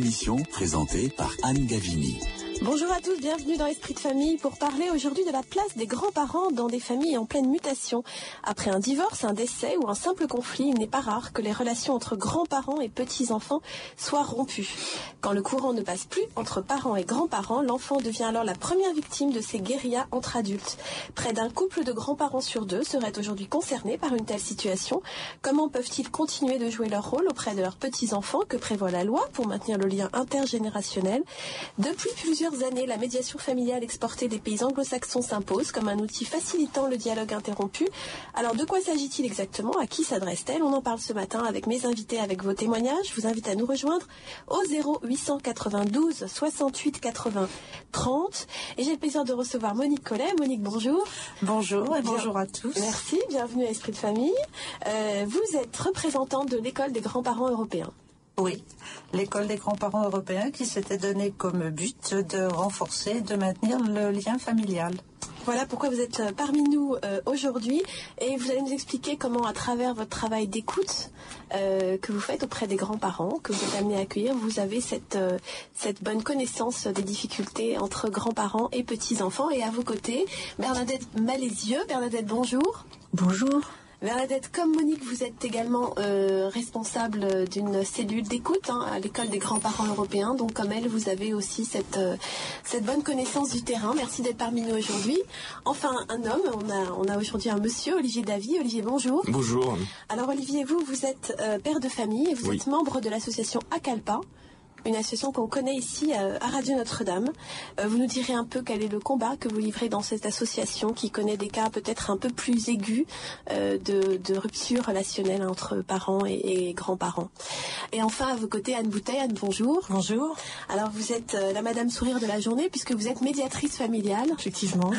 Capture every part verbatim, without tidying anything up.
émission présentée par Anne Gavini. Bonjour à tous, bienvenue dans Esprit de famille pour parler aujourd'hui de la place des grands-parents dans des familles en pleine mutation. Après un divorce, un décès ou un simple conflit, il n'est pas rare que les relations entre grands-parents et petits-enfants soient rompues. Quand le courant ne passe plus entre parents et grands-parents, l'enfant devient alors la première victime de ces guérillas entre adultes. Près d'un couple de grands-parents sur deux serait aujourd'hui concerné par une telle situation. Comment peuvent-ils continuer de jouer leur rôle auprès de leurs petits-enfants? Que prévoit la loi pour maintenir le lien intergénérationnel? Depuis plusieurs années, la médiation familiale exportée des pays anglo-saxons s'impose comme un outil facilitant le dialogue interrompu. Alors de quoi s'agit-il exactement? À qui s'adresse-t-elle? On en parle ce matin avec mes invités, avec vos témoignages. Je vous invite à nous rejoindre au zéro huit cent quatre-vingt-douze soixante-huit quatre-vingts trente. Et j'ai le plaisir de recevoir Monique Collet. Monique, bonjour. Bonjour et bonjour à tous. Merci, bienvenue à Esprit de famille. Euh, vous êtes représentante de l'école des grands-parents européens. Oui, l'école des grands-parents européens qui s'était donné comme but de renforcer, de maintenir le lien familial. Voilà pourquoi vous êtes parmi nous euh, aujourd'hui et vous allez nous expliquer comment, à travers votre travail d'écoute euh, que vous faites auprès des grands-parents, que vous êtes amenés à accueillir, vous avez cette, euh, cette bonne connaissance des difficultés entre grands-parents et petits-enfants. Et à vos côtés, Bernadette Malézieux. Bernadette, bonjour. Bonjour. Bernadette, comme Monique, vous êtes également euh, responsable d'une cellule d'écoute hein, à l'école des grands-parents européens. Donc comme elle, vous avez aussi cette, euh, cette bonne connaissance du terrain. Merci d'être parmi nous aujourd'hui. Enfin, un homme, on a, on a aujourd'hui un monsieur, Olivier Davy. Olivier, bonjour. Bonjour. Alors Olivier, vous, vous êtes euh, père de famille et vous oui. êtes membre de l'association ACALPA, une association qu'on connaît ici euh, à Radio Notre-Dame. Euh, vous nous direz un peu quel est le combat que vous livrez dans cette association qui connaît des cas peut-être un peu plus aigus euh, de, de rupture relationnelle entre parents et, et grands-parents. Et enfin, à vos côtés, Anne Bouteille. Anne, bonjour. Bonjour. Alors, vous êtes euh, la Madame Sourire de la journée puisque vous êtes médiatrice familiale. Effectivement.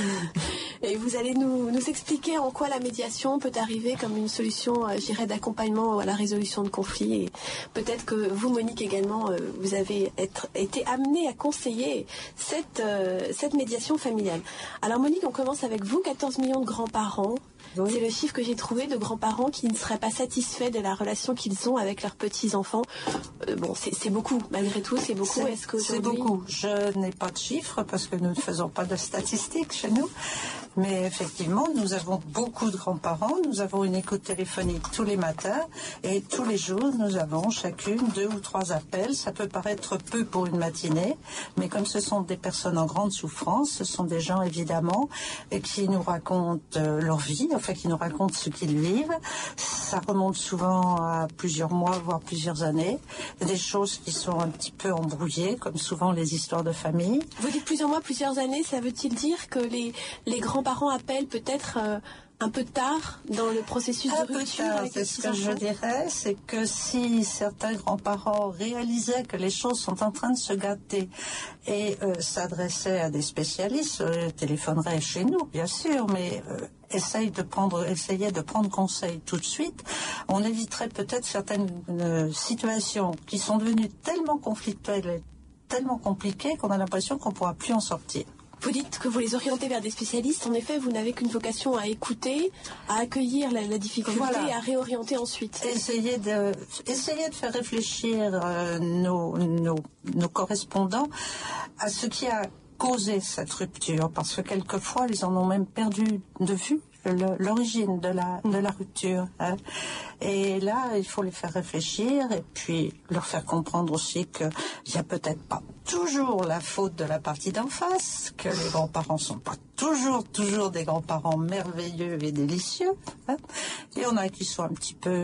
Et vous allez nous, nous expliquer en quoi la médiation peut arriver comme une solution, euh, je dirais, d'accompagnement à la résolution de conflits. Et peut-être que vous, Monique, également, euh, vous avez être, été amenée à conseiller cette, euh, cette médiation familiale. Alors Monique, on commence avec vous, quatorze millions de grands-parents. Oui. C'est le chiffre que j'ai trouvé de grands-parents qui ne seraient pas satisfaits de la relation qu'ils ont avec leurs petits-enfants. Euh, bon, c'est, c'est beaucoup, malgré tout, c'est beaucoup. C'est, Est-ce que c'est beaucoup. Je n'ai pas de chiffres parce que nous ne faisons pas de statistiques chez nous. Mais effectivement, nous avons beaucoup de grands-parents. Nous avons une écoute téléphonique tous les matins et tous les jours, nous avons chacune deux ou trois appels. Ça peut paraître peu pour une matinée, mais comme ce sont des personnes en grande souffrance, ce sont des gens évidemment qui nous racontent euh, leur vie, enfin qui nous racontent ce qu'ils vivent. Ça remonte souvent à plusieurs mois, voire plusieurs années. Des choses qui sont un petit peu embrouillées, comme souvent les histoires de famille. Vous dites plusieurs mois, plusieurs années, ça veut-il dire que les, les grands-parents appellent peut-être euh, un peu tard dans le processus un de rupture peu tard, avec c'est les ce que petits-enfants? je dirais, c'est que si certains grands-parents réalisaient que les choses sont en train de se gâter et euh, s'adressaient à des spécialistes, euh, téléphoneraient chez nous, bien sûr, mais euh, essaye de prendre, essayait de prendre conseil tout de suite, on éviterait peut-être certaines euh, situations qui sont devenues tellement conflictuelles et tellement compliquées qu'on a l'impression qu'on ne pourra plus en sortir. Vous dites que vous les orientez vers des spécialistes. En effet, vous n'avez qu'une vocation à écouter, à accueillir la, la difficulté voilà. et à réorienter ensuite. Essayer de, essayer de faire réfléchir euh, nos, nos, nos correspondants à ce qui a causé cette rupture, parce que quelquefois, ils en ont même perdu de vue l'origine de la, de la rupture. Hein. Et là, il faut les faire réfléchir et puis leur faire comprendre aussi qu'il n'y a peut-être pas toujours la faute de la partie d'en face, que les grands-parents ne sont pas toujours, toujours des grands-parents merveilleux et délicieux. Hein. Il y en a qui sont un petit peu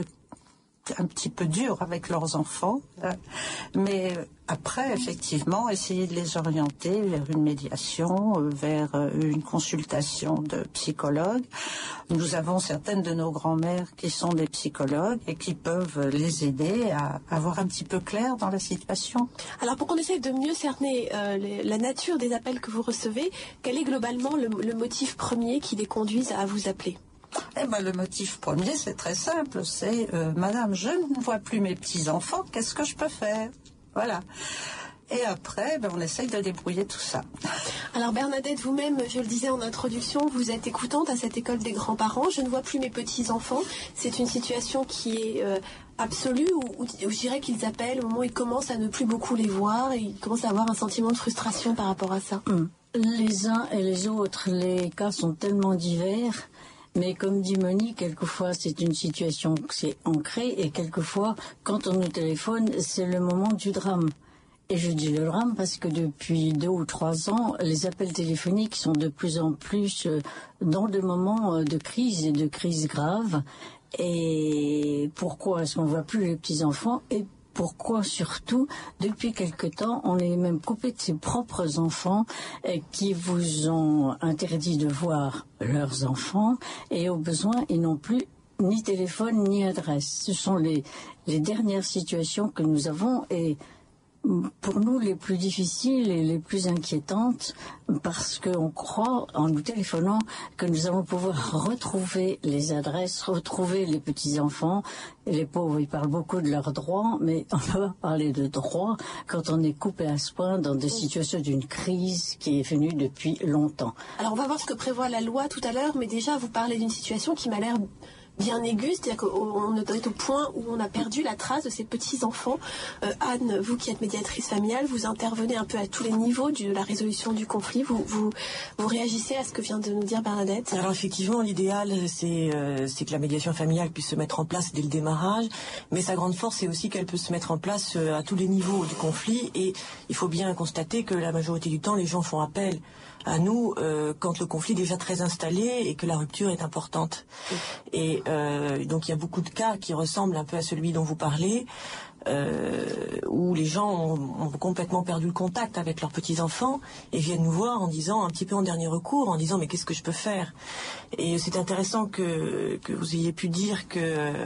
un petit peu durs avec leurs enfants, hein. Mais après, effectivement, essayer de les orienter vers une médiation, vers une consultation de psychologue. Nous avons certaines de nos grand-mères qui sont des psychologues et qui peuvent les aider à avoir un petit peu clair dans la situation. Alors, pour qu'on essaye de mieux cerner euh, les, la nature des appels que vous recevez, quel est globalement le, le motif premier qui les conduise à vous appeler ? Eh ben, le motif premier, c'est très simple, c'est euh, « Madame, je ne vois plus mes petits-enfants, qu'est-ce que je peux faire ?» Voilà. Et après, ben, on essaye de débrouiller tout ça. Alors Bernadette, vous-même, je le disais en introduction, vous êtes écoutante à cette école des grands-parents. Je ne vois plus mes petits-enfants. C'est une situation qui est euh, absolue, où, où, où je dirais qu'ils appellent au moment où ils commencent à ne plus beaucoup les voir et ils commencent à avoir un sentiment de frustration par rapport à ça. Hum. Les uns et les autres, les cas sont tellement divers. Mais comme dit Monique, quelquefois c'est une situation que c'est ancré et quelquefois, quand on nous téléphone, c'est le moment du drame. Et je dis le drame parce que depuis deux ou trois ans, les appels téléphoniques sont de plus en plus dans des moments de crise et de crise grave. Et pourquoi est-ce qu'on ne voit plus les petits-enfants ? Et pourquoi surtout, depuis quelque temps, on est même coupé de ses propres enfants eh, qui vous ont interdit de voir leurs enfants et au besoin, ils n'ont plus ni téléphone ni adresse. Ce sont les, les dernières situations que nous avons et pour nous les plus difficiles et les plus inquiétantes parce qu'on croit en nous téléphonant que nous allons pouvoir retrouver les adresses, retrouver les petits-enfants. Et les pauvres, ils parlent beaucoup de leurs droits, mais on peut pas parler de droits quand on est coupé à ce point dans des situations d'une crise qui est venue depuis longtemps. Alors on va voir ce que prévoit la loi tout à l'heure, mais déjà vous parlez d'une situation qui m'a l'air bien aiguë, c'est-à-dire qu'on est au point où on a perdu la trace de ces petits-enfants. Euh, Anne, vous qui êtes médiatrice familiale, vous intervenez un peu à tous les niveaux de la résolution du conflit. Vous, vous, vous réagissez à ce que vient de nous dire Bernadette ? Alors effectivement, l'idéal, c'est, euh, c'est que la médiation familiale puisse se mettre en place dès le démarrage, mais sa grande force, c'est aussi qu'elle peut se mettre en place euh, à tous les niveaux du conflit, et il faut bien constater que la majorité du temps, les gens font appel à nous euh, quand le conflit est déjà très installé et que la rupture est importante. Et euh, donc il y a beaucoup de cas qui ressemblent un peu à celui dont vous parlez, euh, où les gens ont, ont complètement perdu le contact avec leurs petits-enfants et viennent nous voir en disant, un petit peu en dernier recours, en disant mais qu'est-ce que je peux faire ? Et c'est intéressant que, que vous ayez pu dire que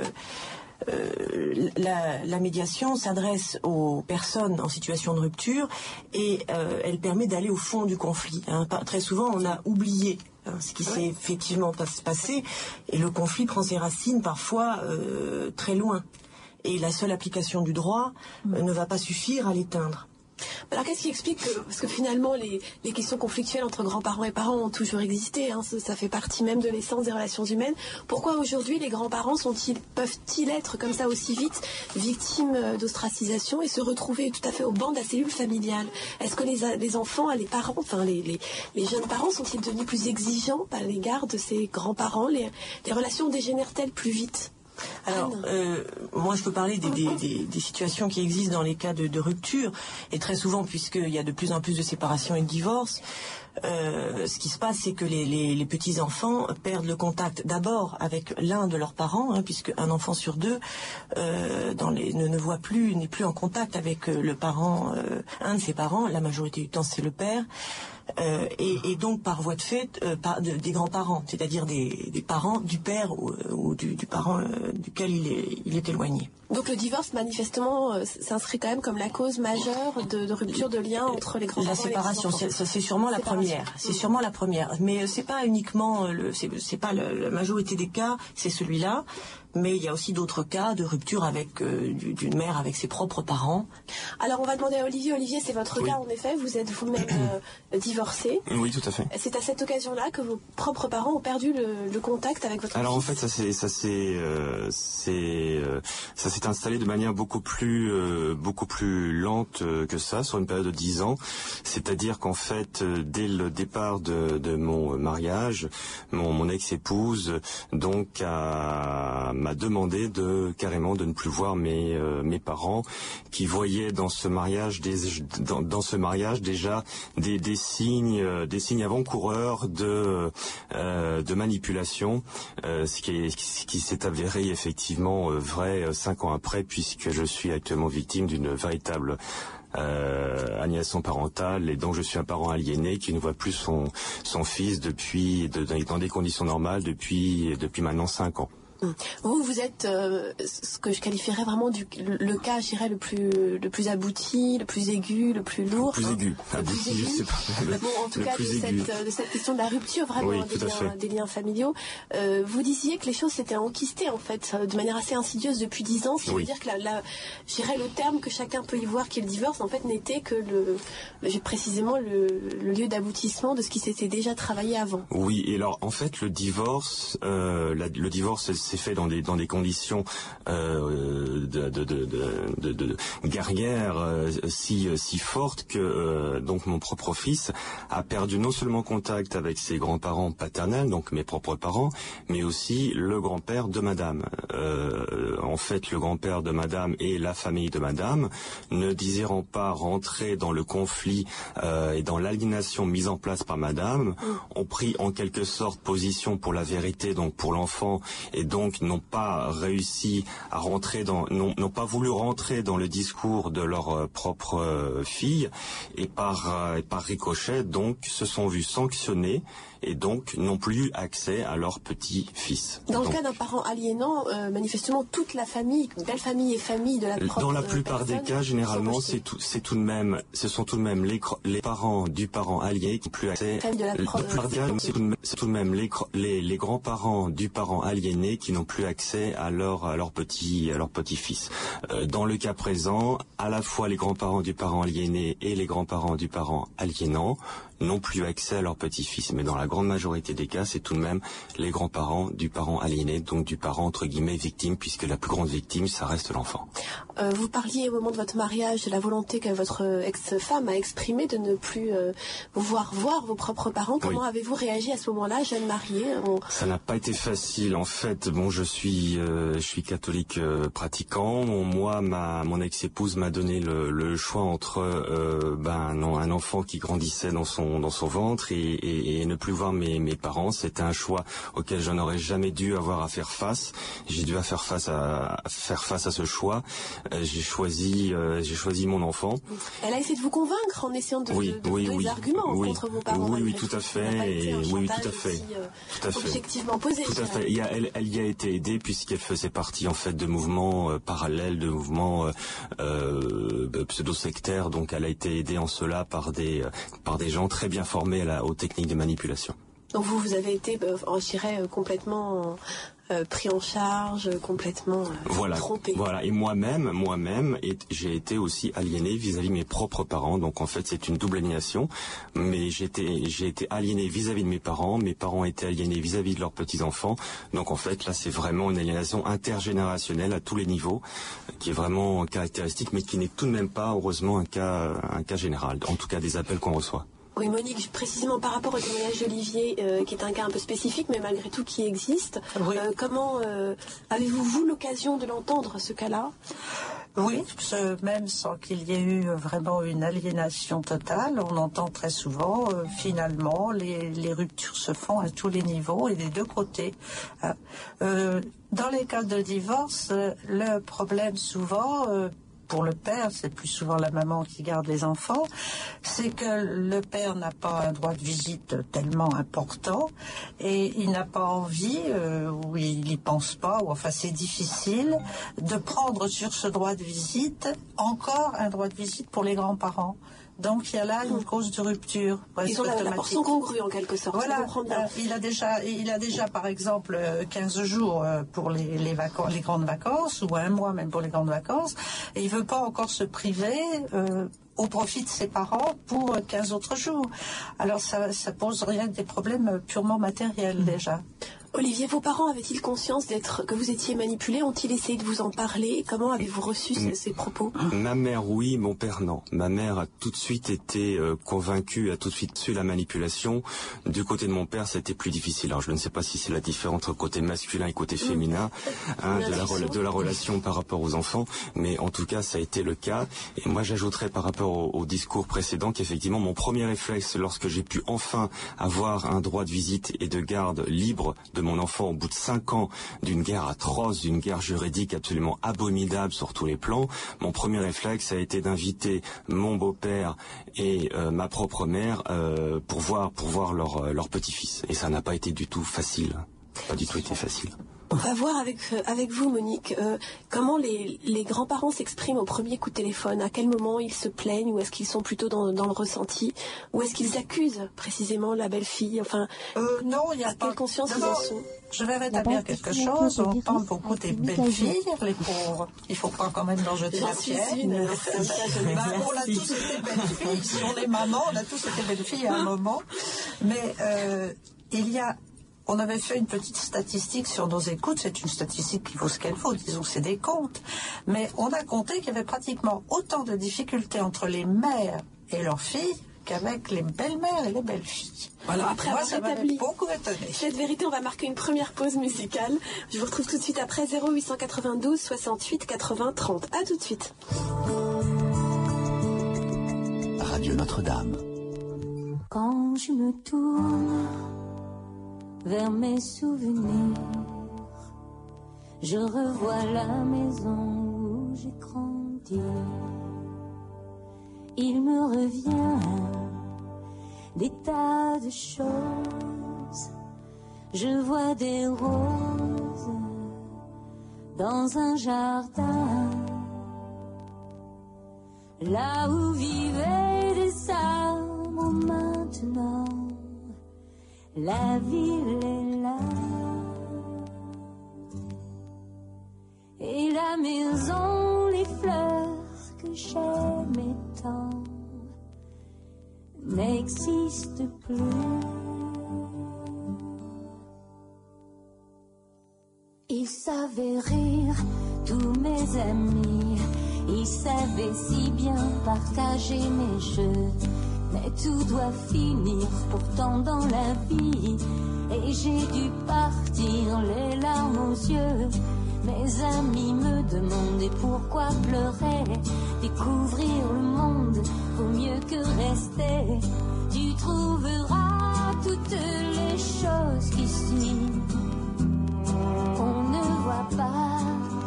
Euh, la, la médiation s'adresse aux personnes en situation de rupture et euh, elle permet d'aller au fond du conflit. Hein. Très souvent, on a oublié hein, ce qui s'est effectivement passé et le conflit prend ses racines parfois euh, très loin. Et la seule application du droit euh, ne va pas suffire à l'éteindre. Alors qu'est-ce qui explique que, parce que finalement les, les questions conflictuelles entre grands-parents et parents ont toujours existé, hein, ça, ça fait partie même de l'essence des relations humaines. Pourquoi aujourd'hui les grands-parents sont-ils, peuvent-ils être comme ça aussi vite victimes d'ostracisation et se retrouver tout à fait au banc de la cellule familiale ? Est-ce que les, les enfants, les parents, enfin les, les, les jeunes parents sont-ils devenus plus exigeants à l'égard de ces grands-parents ? les, les relations dégénèrent-elles plus vite ? Alors, euh, moi je peux parler des, des, des, des situations qui existent dans les cas de, de rupture, et très souvent, puisqu'il y a de plus en plus de séparations et de divorces, euh, ce qui se passe, c'est que les, les, les petits-enfants perdent le contact d'abord avec l'un de leurs parents, hein, puisque un enfant sur deux euh, dans les, ne, ne voit plus, n'est plus en contact avec le parent, euh, un de ses parents, la majorité du temps c'est le père. Euh, et, et donc par voie de fait euh, par, de, des grands-parents, c'est-à-dire des, des parents du père ou, ou du, du parent euh, duquel il est, il est éloigné. Donc le divorce manifestement euh, s'inscrit quand même comme la cause majeure de, de rupture de lien entre les grands-parents. La séparation, c'est, c'est sûrement la première. C'est sûrement la première, mais c'est pas uniquement le, c'est, c'est pas le, la majorité des cas, c'est celui-là. Mais il y a aussi d'autres cas de rupture avec euh, d'une mère avec ses propres parents. Alors on va demander à Olivier. Olivier, c'est votre oui. cas en effet. Vous êtes vous-même euh, divorcé. Oui, tout à fait. C'est à cette occasion-là que vos propres parents ont perdu le, le contact avec votre Alors fils. en fait, ça s'est ça s'est euh, c'est euh, ça s'est installé de manière beaucoup plus euh, beaucoup plus lente euh, que ça sur une période de dix ans. C'est-à-dire qu'en fait, euh, dès le départ de, de mon mariage, mon, mon ex-épouse donc a m'a demandé de carrément de ne plus voir mes euh, mes parents, qui voyaient dans ce mariage des dans, dans ce mariage déjà des des signes euh, des signes avant-coureurs de euh, de manipulation, euh, ce qui est ce qui s'est avéré effectivement euh, vrai euh, cinq ans après, puisque je suis actuellement victime d'une véritable Euh, aliénation parentale, et donc je suis un parent aliéné qui ne voit plus son son fils depuis de, dans des conditions normales depuis depuis maintenant cinq ans. Vous, vous êtes euh, ce que je qualifierais vraiment du le cas, je dirais, le plus le plus abouti, le plus aigu, le plus lourd. Le plus aigu. Le abouti, plus aigu. Je sais pas. Le, bon, en tout le cas, de aigu. cette, de cette question de la rupture vraiment oui, des, liens, des liens familiaux. Euh, vous disiez que les choses s'étaient enquistées en fait, de manière assez insidieuse depuis dix ans. Ce qui oui. veut dire que la, la, je dirais le terme que chacun peut y voir, qui est le divorce, en fait, n'était que le, le précisément le, le lieu d'aboutissement de ce qui s'était déjà travaillé avant. Oui, et alors en fait, le divorce, euh, la, le divorce s'est fait dans des dans des conditions euh, de, de, de, de, de, de guerrières euh, si si fortes que euh, donc mon propre fils a perdu non seulement contact avec ses grands-parents paternels, donc mes propres parents, mais aussi le grand-père de Madame. Euh, en fait, le grand-père de Madame et la famille de Madame, ne désirant pas rentrer dans le conflit euh, et dans l'aliénation mise en place par Madame, ont pris en quelque sorte position pour la vérité, donc pour l'enfant, et donc n'ont pas réussi à rentrer dans, n'ont, n'ont pas voulu rentrer dans le discours de leur euh, propre euh, fille, et par euh, par ricochet donc se sont vus sanctionnés et donc n'ont plus accès à leur petit-fils. Dans donc, le cas d'un parent aliénant, euh, manifestement toute la famille, belle famille et famille de la propre dans la plupart personne, des cas, généralement, c'est tout, c'est tout de même, ce sont tout de même les, les parents du parent aliéné qui n'ont plus accès. De la pro- plupart des cas, c'est tout de même, c'est tout de même les, les, les grands-parents du parent aliéné qui n'ont plus accès à leur à leur petit à leur petit-fils. Euh, dans le cas présent, à la fois les grands-parents du parent aliéné et les grands-parents du parent aliénant n'ont plus accès à leur petit-fils. Mais dans la grande majorité des cas, c'est tout de même les grands-parents du parent aliéné, donc du parent entre guillemets victime, puisque la plus grande victime, ça reste l'enfant. Euh, vous parliez au moment de votre mariage de la volonté que votre ex-femme a exprimée de ne plus euh, vous voir voir vos propres parents. Comment oui. avez-vous réagi à ce moment-là, jeune mariée? On... Ça n'a pas été facile. En fait, bon, je suis, euh, je suis catholique euh, pratiquant. Bon, moi, ma, mon ex-épouse m'a donné le, le choix entre euh, ben, non, un enfant qui grandissait dans son dans son ventre et, et, et ne plus voir mes, mes parents. C'était un choix auquel je n'aurais jamais dû avoir à faire face. J'ai dû à faire face à, à faire face à ce choix. Euh, j'ai choisi, euh, j'ai choisi mon enfant. Elle a essayé de vous convaincre en essayant de, oui, de, de oui, donner oui, des arguments oui, contre vos parents. Oui, oui, tout à fait. Et, oui, tout à fait. Aussi, euh, tout à fait. Objectivement posé. Tout à fait. Il y a, elle, elle y a été aidée puisqu'elle faisait partie en fait de mouvements euh, parallèles, de mouvements euh, euh, pseudo-sectaires. Donc, elle a été aidée en cela par des euh, par des gens très bien formés à la, aux techniques de manipulation. Donc vous, vous avez été, euh, je dirais, euh, complètement euh, pris en charge, complètement euh, voilà, trompé. Voilà. Et moi-même, moi-même, et j'ai été aussi aliéné vis-à-vis de mes propres parents. Donc en fait, c'est une double aliénation. Mais j'ai été, j'ai été aliéné vis-à-vis de mes parents. Mes parents étaient aliénés vis-à-vis de leurs petits-enfants. Donc en fait, là, c'est vraiment une aliénation intergénérationnelle à tous les niveaux, qui est vraiment caractéristique, mais qui n'est tout de même pas, heureusement, un cas, un cas général. En tout cas, des appels qu'on reçoit. Oui, Monique, précisément par rapport au témoignage d'Olivier, euh, qui est un cas un peu spécifique, mais malgré tout qui existe, oui. euh, comment euh, avez-vous, vous, l'occasion de l'entendre, ce cas-là? Oui, même sans qu'il y ait eu vraiment une aliénation totale, on entend très souvent, euh, finalement, les, les ruptures se font à tous les niveaux et des deux côtés. Euh, dans les cas de divorce, le problème souvent... Euh, pour le père, c'est plus souvent la maman qui garde les enfants, c'est que le père n'a pas un droit de visite tellement important et il n'a pas envie, euh, ou il n'y pense pas, ou enfin c'est difficile de prendre sur ce droit de visite encore un droit de visite pour les grands-parents. Donc il y a là une cause de rupture. Ils ont la, la portion congrue en quelque sorte. Voilà, euh, il a déjà, il a déjà par exemple quinze jours pour les, les vacances, les grandes vacances, ou un mois même pour les grandes vacances, et il veut pas encore se priver euh, au profit de ses parents pour quinze autres jours. Alors ça, ça pose rien que des problèmes purement matériels déjà. Olivier, vos parents avaient-ils conscience d'être que vous étiez manipulé? Ont-ils essayé de vous en parler? Comment avez-vous reçu ces, ces propos? Ma mère, oui, mon père, non. Ma mère a tout de suite été euh, convaincue, a tout de suite su la manipulation. Du côté de mon père, c'était plus difficile. Alors, je ne sais pas si c'est la différence entre côté masculin et côté féminin hein, de, la, de la relation par rapport aux enfants, mais en tout cas, ça a été le cas. Et moi, j'ajouterais par rapport au, au discours précédent qu'effectivement, mon premier réflexe, lorsque j'ai pu enfin avoir un droit de visite et de garde libre de mon enfant au bout de cinq ans d'une guerre atroce, d'une guerre juridique absolument abominable sur tous les plans, mon premier réflexe a été d'inviter mon beau-père et euh, ma propre mère euh, pour voir pour voir leur leur petit-fils. Et ça n'a pas été du tout facile, pas du tout été facile. On va voir avec, euh, avec vous, Monique, euh, comment les, les grands-parents s'expriment au premier coup de téléphone. À quel moment ils se plaignent, ou est-ce qu'ils sont plutôt dans, dans le ressenti, ou est-ce qu'ils accusent précisément la belle-fille? Enfin, euh, non, il y a à pas... quelle conscience ils en sont? Je vais rétablir quelque chose. On parle beaucoup des belles-filles, les pauvres. Il ne faut pas quand même leur jeter la pierre. Bah, on a tous été belles-filles. Si on est maman, on a tous été belles-filles à un moment. Mais euh, il y a... On avait fait une petite statistique sur nos écoutes. C'est une statistique qui vaut ce qu'elle vaut. Disons que c'est des comptes. Mais on a compté qu'il y avait pratiquement autant de difficultés entre les mères et leurs filles qu'avec les belles-mères et les belles-filles. Voilà, après moi, avoir ça m'avait établi beaucoup étonné. cette vérité, on va marquer une première pause musicale. Je vous retrouve tout de suite après zéro huit cent quatre-vingt-douze soixante-huit quatre-vingts trente. À tout de suite. Radio Notre-Dame. Quand je me tourne vers mes souvenirs, je revois la maison où j'ai grandi. Il me revient des tas de choses. Je vois des roses dans un jardin, là où vivaient des arbres. Maintenant la ville est là, et la maison, les fleurs que j'aimais tant n'existent plus. Ils savaient rire, tous mes amis, ils savaient si bien partager mes jeux. Mais tout doit finir pourtant dans la vie, et j'ai dû partir les larmes aux yeux. Mes amis me demandaient pourquoi pleurer. Découvrir le monde vaut mieux que rester. Tu trouveras toutes les choses qu'ici on ne voit pas.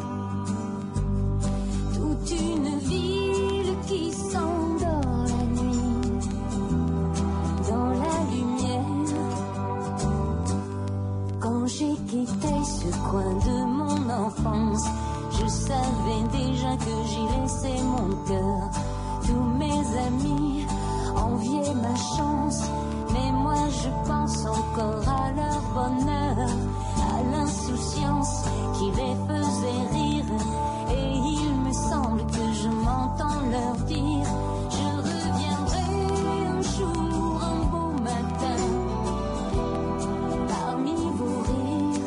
Toute une ville qui s'endort la nuit dans la lumière. Quand j'ai quitté ce coin de mon enfance, je savais déjà que j'y laissais mon cœur. Tous mes amis enviaient ma chance, mais moi je pense encore à leur bonheur, à l'insouciance qui les faisait rire. Et il me semble que je m'entends leur dire: je reviendrai un jour, un beau matin, parmi vos rires.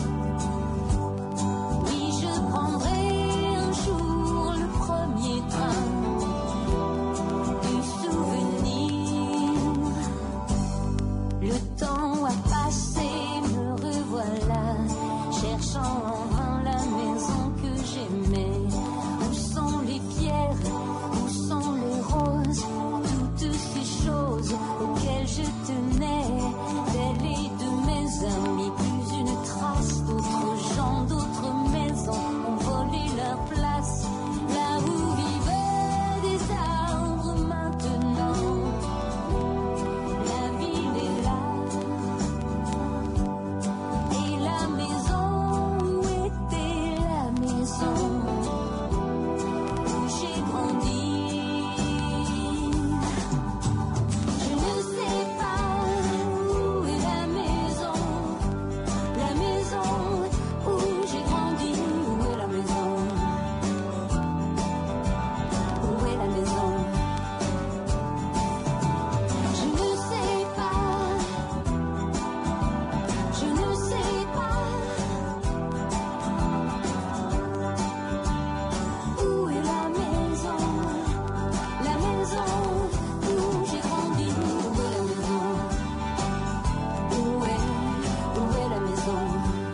Oui, je prendrai un jour le premier train du souvenir. Le temps a passé, me revoilà, cherchant en vain la maison que j'aimais. Où sont les pierres, où sont les roses, toutes ces choses auxquelles je tenais. D'elle et de mes amis, plus une trace. D'autres gens, d'autres maisons ont volé leur place. Là où vivaient des arbres, maintenant la ville est là. Et la maison, où était la maison où j'ai grandi? Je ne sais pas où est la maison, la maison où j'ai grandi. Où est la maison? Où est la maison? Je ne sais pas, je ne sais pas. Où est la maison, la maison où j'ai grandi? Où est la maison? Où est, où est la maison?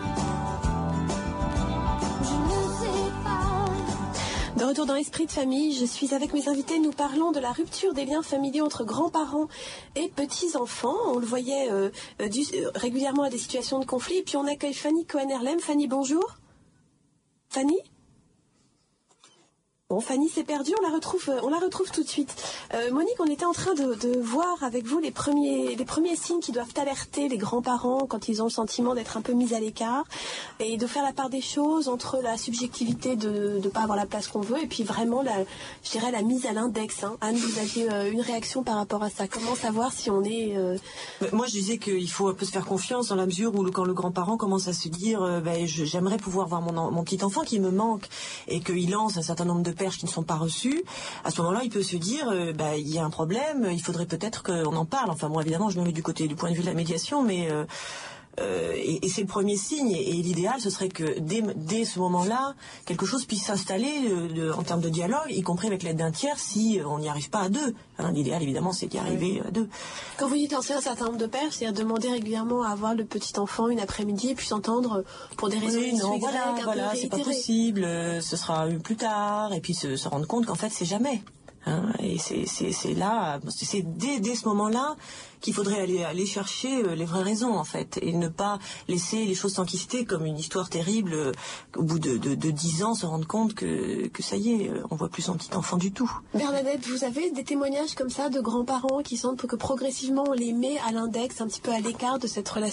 Je ne sais pas. De retour dans Esprit de famille, je suis avec mes invités. Nous parlons de la rupture des liens familiaux entre grands-parents et petits-enfants. On le voyait euh, euh, du- euh, régulièrement à des situations de conflit. Et puis on accueille Fanny Cohen-Erlem. Fanny, bonjour. Fanny? Bon, Fanny s'est perdue, on la retrouve, on la retrouve tout de suite. Euh, Monique, on était en train de, de voir avec vous les premiers, les premiers signes qui doivent alerter les grands-parents quand ils ont le sentiment d'être un peu mis à l'écart et de faire la part des choses entre la subjectivité de ne pas avoir la place qu'on veut et puis vraiment, la, je dirais, la mise à l'index. Hein. Anne, vous aviez euh, une réaction par rapport à ça. Comment savoir si on est... Euh... Moi, je disais qu'il faut un peu se faire confiance dans la mesure où le, quand le grand-parent commence à se dire euh, ben, je, j'aimerais pouvoir voir mon, mon petit enfant qui me manque et qu'il lance un certain nombre de perches qui ne sont pas reçues, à ce moment-là, il peut se dire euh, bah, il y a un problème, il faudrait peut-être qu'on en parle. Enfin, moi, évidemment, je me mets du côté du point de vue de la médiation, mais euh, euh, et, et c'est le premier signe. Et, et l'idéal, ce serait que dès, dès ce moment-là, quelque chose puisse s'installer euh, de, en termes de dialogue, y compris avec l'aide d'un tiers, si on n'y arrive pas à deux. Hein, l'idéal, évidemment, c'est d'y arriver à deux. Quand vous dites lancer un certain nombre de perches, c'est-à-dire demander régulièrement à avoir le petit enfant une après-midi et puis s'entendre pour des raisons oui, non, Y, voilà, un voilà, peu c'est pas réitérées. possible, euh, ce sera plus tard, et puis se, se rendre compte qu'en fait, c'est jamais. Hein, et c'est, c'est, c'est là, c'est dès, dès ce moment-là qu'il faudrait aller, aller chercher euh, les vraies raisons, en fait, et ne pas laisser les choses s'enquister comme une histoire terrible, euh, au bout de, de, de dix ans, se rendre compte que, que ça y est, on voit plus son petit enfant du tout. Bernadette, vous avez des témoignages comme ça de grands-parents qui sentent que progressivement on les met à l'index, un petit peu à l'écart de cette relation ?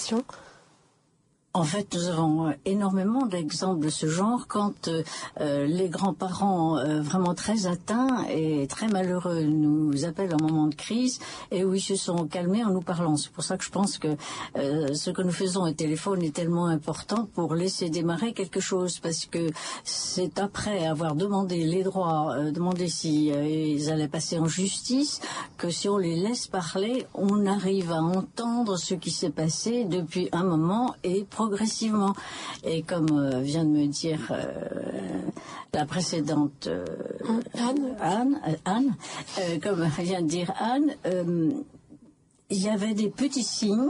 En fait, nous avons énormément d'exemples de ce genre quand euh, les grands-parents euh, vraiment très atteints et très malheureux nous appellent en moment de crise et où ils se sont calmés en nous parlant. C'est pour ça que je pense que euh, ce que nous faisons au téléphone est tellement important pour laisser démarrer quelque chose, parce que c'est après avoir demandé les droits, euh, demandé si euh, ils allaient passer en justice, que si on les laisse parler, on arrive à entendre ce qui s'est passé depuis un moment et progressivement. Et comme euh, vient de me dire euh, la précédente euh, Anne, Anne, euh, Anne euh, comme vient de dire Anne, euh, il y avait des petits signes,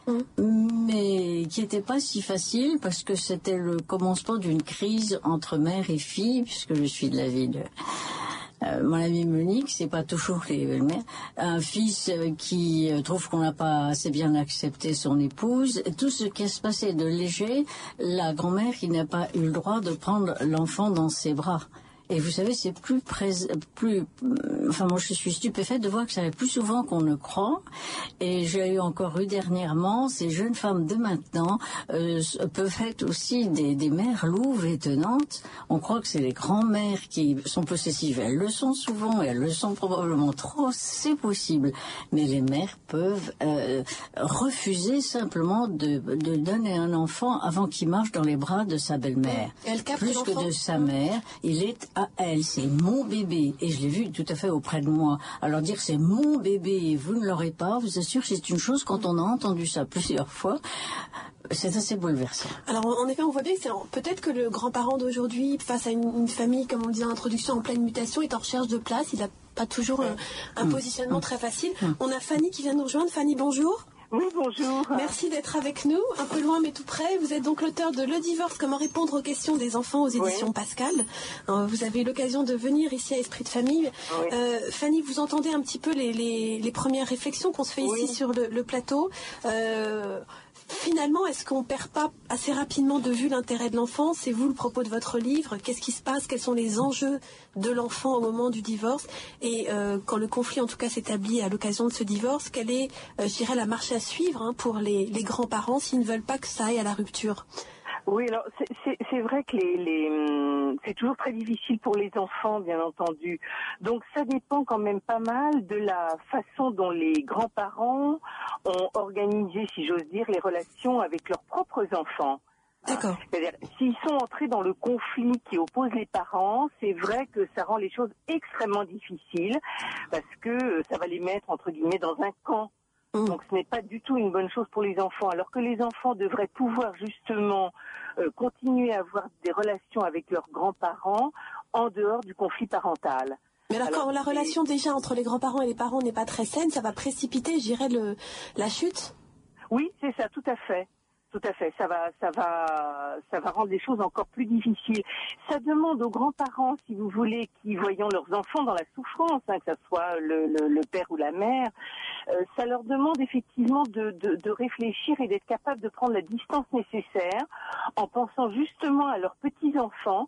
mais qui n'étaient pas si faciles parce que c'était le commencement d'une crise entre mère et fille, puisque je suis de la vie de... Euh, mon amie Monique, c'est pas toujours les belles-mères. Un fils euh, qui euh, trouve qu'on n'a pas assez bien accepté son épouse. Tout ce qui se passait de léger, la grand-mère qui n'a pas eu le droit de prendre l'enfant dans ses bras. Et vous savez, c'est plus prés- plus, enfin moi je suis stupéfaite de voir que ça arrive plus souvent qu'on ne croit. Et j'ai eu encore eu dernièrement, ces jeunes femmes de maintenant euh, peuvent être aussi des, des mères louves étonnantes. On croit que c'est les grands-mères qui sont possessives. Elles le sont souvent et elles le sont probablement trop, c'est possible. Mais les mères peuvent euh, refuser simplement de, de donner un enfant avant qu'il marche dans les bras de sa belle-mère. Et elle capte Plus l'enfant. que de sa mère, il est à elle, c'est mon bébé, et je l'ai vu tout à fait auprès de moi. Alors dire c'est mon bébé et vous ne l'aurez pas, vous assure, c'est une chose, quand on a entendu ça plusieurs fois, c'est assez bouleversant. Alors en effet, on voit bien que c'est peut-être que le grand-parent d'aujourd'hui, face à une, une famille, comme on le disait en introduction, en pleine mutation, est en recherche de place. Il n'a pas toujours euh, un mmh. positionnement mmh. très facile. Mmh. On a Fanny qui vient nous rejoindre. Fanny, bonjour. Oui, bonjour. Merci d'être avec nous, un peu loin mais tout près. Vous êtes donc l'auteur de Le divorce, comment répondre aux questions des enfants aux éditions oui. Pascal. Euh, vous avez eu l'occasion de venir ici à Esprit de Famille. Oui. Euh, Fanny, vous entendez un petit peu les, les, les premières réflexions qu'on se fait oui. ici sur le, le plateau. Euh, Finalement, est-ce qu'on ne perd pas assez rapidement de vue l'intérêt de l'enfant ? C'est vous le propos de votre livre. Qu'est-ce qui se passe ? Quels sont les enjeux de l'enfant au moment du divorce ? Et euh, quand le conflit, en tout cas, s'établit à l'occasion de ce divorce, quelle est, euh, je dirais, la marche à suivre hein, pour les, les grands-parents s'ils ne veulent pas que ça aille à la rupture ? Oui, alors c'est, c'est, c'est vrai que les, les, c'est toujours très difficile pour les enfants, bien entendu. Donc ça dépend quand même pas mal de la façon dont les grands-parents ont organisé, si j'ose dire, les relations avec leurs propres enfants. D'accord. C'est-à-dire, s'ils sont entrés dans le conflit qui oppose les parents, c'est vrai que ça rend les choses extrêmement difficiles parce que ça va les mettre, entre guillemets, dans un camp. Donc ce n'est pas du tout une bonne chose pour les enfants, alors que les enfants devraient pouvoir justement euh, continuer à avoir des relations avec leurs grands-parents en dehors du conflit parental. Mais alors, alors quand la relation déjà entre les grands-parents et les parents n'est pas très saine, ça va précipiter, je dirais, le, la chute ? Oui, c'est ça, tout à fait. Tout à fait, ça va, ça va, ça va rendre les choses encore plus difficiles. Ça demande aux grands-parents, si vous voulez, qui voyant leurs enfants dans la souffrance, hein, que ce soit le, le, le père ou la mère, euh, ça leur demande effectivement de, de, de réfléchir et d'être capable de prendre la distance nécessaire en pensant justement à leurs petits-enfants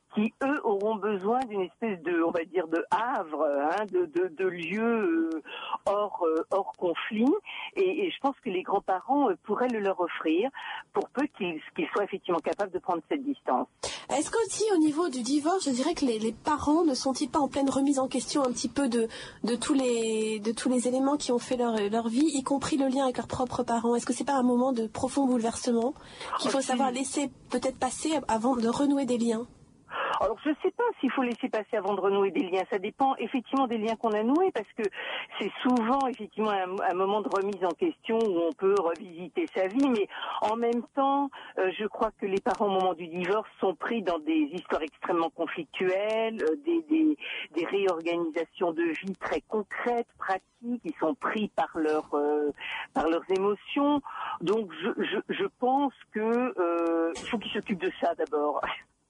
qui eux auront besoin d'une espèce de, on va dire, de havre, hein, de, de, de lieu euh, hors, euh, hors conflit. Et, et je pense que les grands-parents euh, pourraient le leur offrir pour peu qu'ils qu'ils soient effectivement capables de prendre cette distance. Est-ce qu'aussi au niveau du divorce, je dirais que les, les parents ne sont-ils pas en pleine remise en question un petit peu de, de, tous, les, de tous les éléments qui ont fait leur, leur vie, y compris le lien avec leurs propres parents? Est-ce que c'est pas un moment de profond bouleversement qu'il faut savoir laisser peut-être passer avant de renouer des liens? Alors je ne sais pas s'il faut laisser passer avant de renouer des liens. Ça dépend effectivement des liens qu'on a noués, parce que c'est souvent effectivement un, un moment de remise en question où on peut revisiter sa vie. Mais en même temps, euh, je crois que les parents au moment du divorce sont pris dans des histoires extrêmement conflictuelles, euh, des, des, des réorganisations de vie très concrètes, pratiques. Ils sont pris par leur euh, par leurs émotions. Donc je, je, je pense que euh, il faut qu'ils s'occupent de ça d'abord.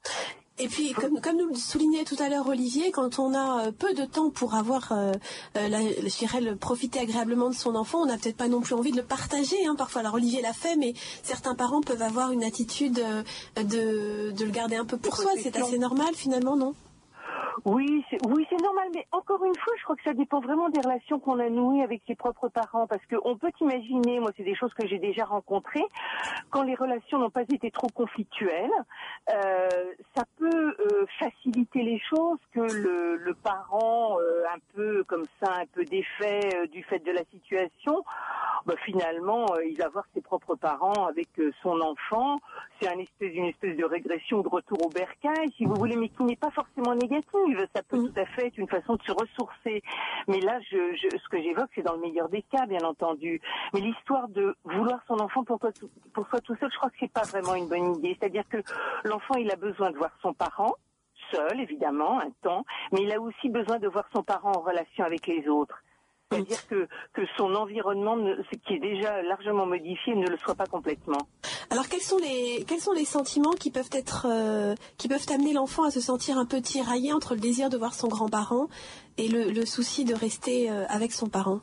Et puis, comme, comme nous le soulignait tout à l'heure Olivier, quand on a peu de temps pour avoir, euh, la, je dirais, le profiter agréablement de son enfant, on n'a peut-être pas non plus envie de le partager. Hein, parfois, alors Olivier l'a fait, mais certains parents peuvent avoir une attitude euh, de, de le garder un peu pour soi. C'est assez normal finalement, non ? Oui, c'est, oui, c'est normal, mais encore une fois, je crois que ça dépend vraiment des relations qu'on a nouées avec ses propres parents, parce qu'on peut imaginer, moi c'est des choses que j'ai déjà rencontrées, quand les relations n'ont pas été trop conflictuelles, euh, ça peut euh, faciliter les choses que le, le parent, euh, un peu comme ça, un peu défait euh, du fait de la situation, bah, finalement, euh, il va voir ses propres parents avec euh, son enfant. C'est un espèce, une espèce de régression, de retour au bercail, si vous voulez, mais qui n'est pas forcément négative. Ça peut tout à fait être une façon de se ressourcer. Mais là, je, je, ce que j'évoque, c'est dans le meilleur des cas, bien entendu. Mais l'histoire de vouloir son enfant pour, toi, pour soi tout seul, je crois que c'est pas vraiment une bonne idée. C'est-à-dire que l'enfant, il a besoin de voir son parent, seul, évidemment, un temps, mais il a aussi besoin de voir son parent en relation avec les autres. C'est-à-dire que, que son environnement, ne, qui est déjà largement modifié, ne le soit pas complètement. Alors quels sont les quels sont les sentiments qui peuvent être euh, qui peuvent amener l'enfant à se sentir un peu tiraillé entre le désir de voir son grand-parent et le, le souci de rester euh, avec son parent?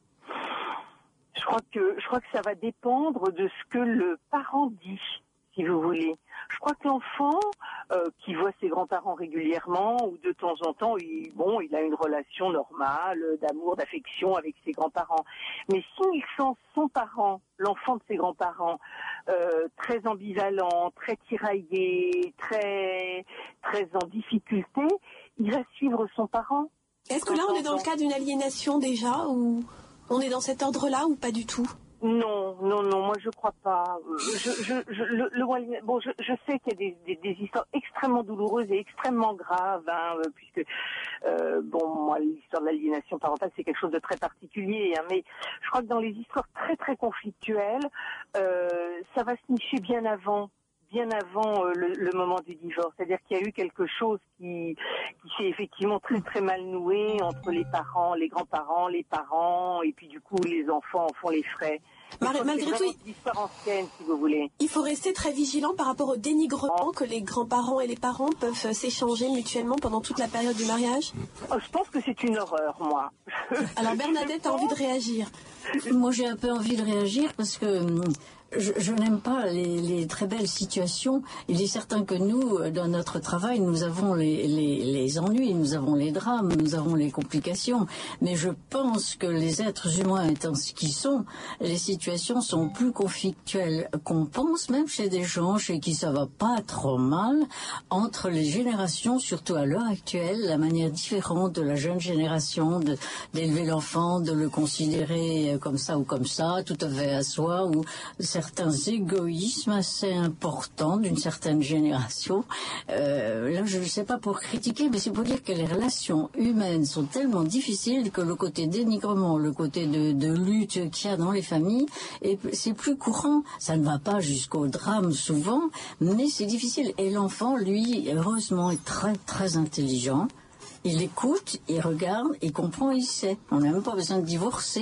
Je crois que je crois que ça va dépendre de ce que le parent dit, si vous voulez. Je crois que l'enfant euh, qui voit ses grands-parents régulièrement ou de temps en temps, il, bon, il a une relation normale d'amour, d'affection avec ses grands-parents. Mais s'il sent son parent, l'enfant de ses grands-parents, euh, très ambivalent, très tiraillé, très très en difficulté, il va suivre son parent. Est-ce que là on est dans le cas d'une aliénation déjà, ou on est dans cet ordre-là ou pas du tout? Non, non, non, moi je crois pas. Je, je, je, le, le, bon, je, je sais qu'il y a des, des, des histoires extrêmement douloureuses et extrêmement graves, hein, puisque, euh, bon, moi, l'histoire de l'aliénation parentale, c'est quelque chose de très particulier, hein, mais je crois que dans les histoires très, très conflictuelles, euh, ça va se nicher bien avant. bien avant euh, le, le moment du divorce. C'est-à-dire qu'il y a eu quelque chose qui, qui s'est effectivement très très mal noué entre les parents, les grands-parents, les parents, et puis du coup les enfants en font les frais. Mar- malgré tout, une histoire ancienne, si vous voulez. Il faut rester très vigilant par rapport au dénigrement que les grands-parents et les parents peuvent s'échanger mutuellement pendant toute la période du mariage. Oh, je pense que c'est une horreur, moi. Alors Bernadette a envie de réagir. Moi j'ai un peu envie de réagir parce que je, je n'aime pas les, les très belles situations. Il est certain que nous, dans notre travail, nous avons les, les, les ennuis, nous avons les drames, nous avons les complications. Mais je pense que les êtres humains étant ce qu'ils sont, les situations sont plus conflictuelles qu'on pense, même chez des gens chez qui ça va pas trop mal. Entre les générations, surtout à l'heure actuelle, la manière différente de la jeune génération de, d'élever l'enfant, de le considérer comme ça ou comme ça, tout à fait à soi, ou certains égoïsmes assez importants d'une certaine génération. Euh, là, je ne sais pas pour critiquer, mais c'est pour dire que les relations humaines sont tellement difficiles que le côté dénigrement, le côté de, de lutte qu'il y a dans les familles, et c'est plus courant. Ça ne va pas jusqu'au drame souvent, mais c'est difficile. Et l'enfant, lui, heureusement, est très, très intelligent. Il écoute, il regarde, il comprend, il sait. On n'a même pas besoin de divorcer.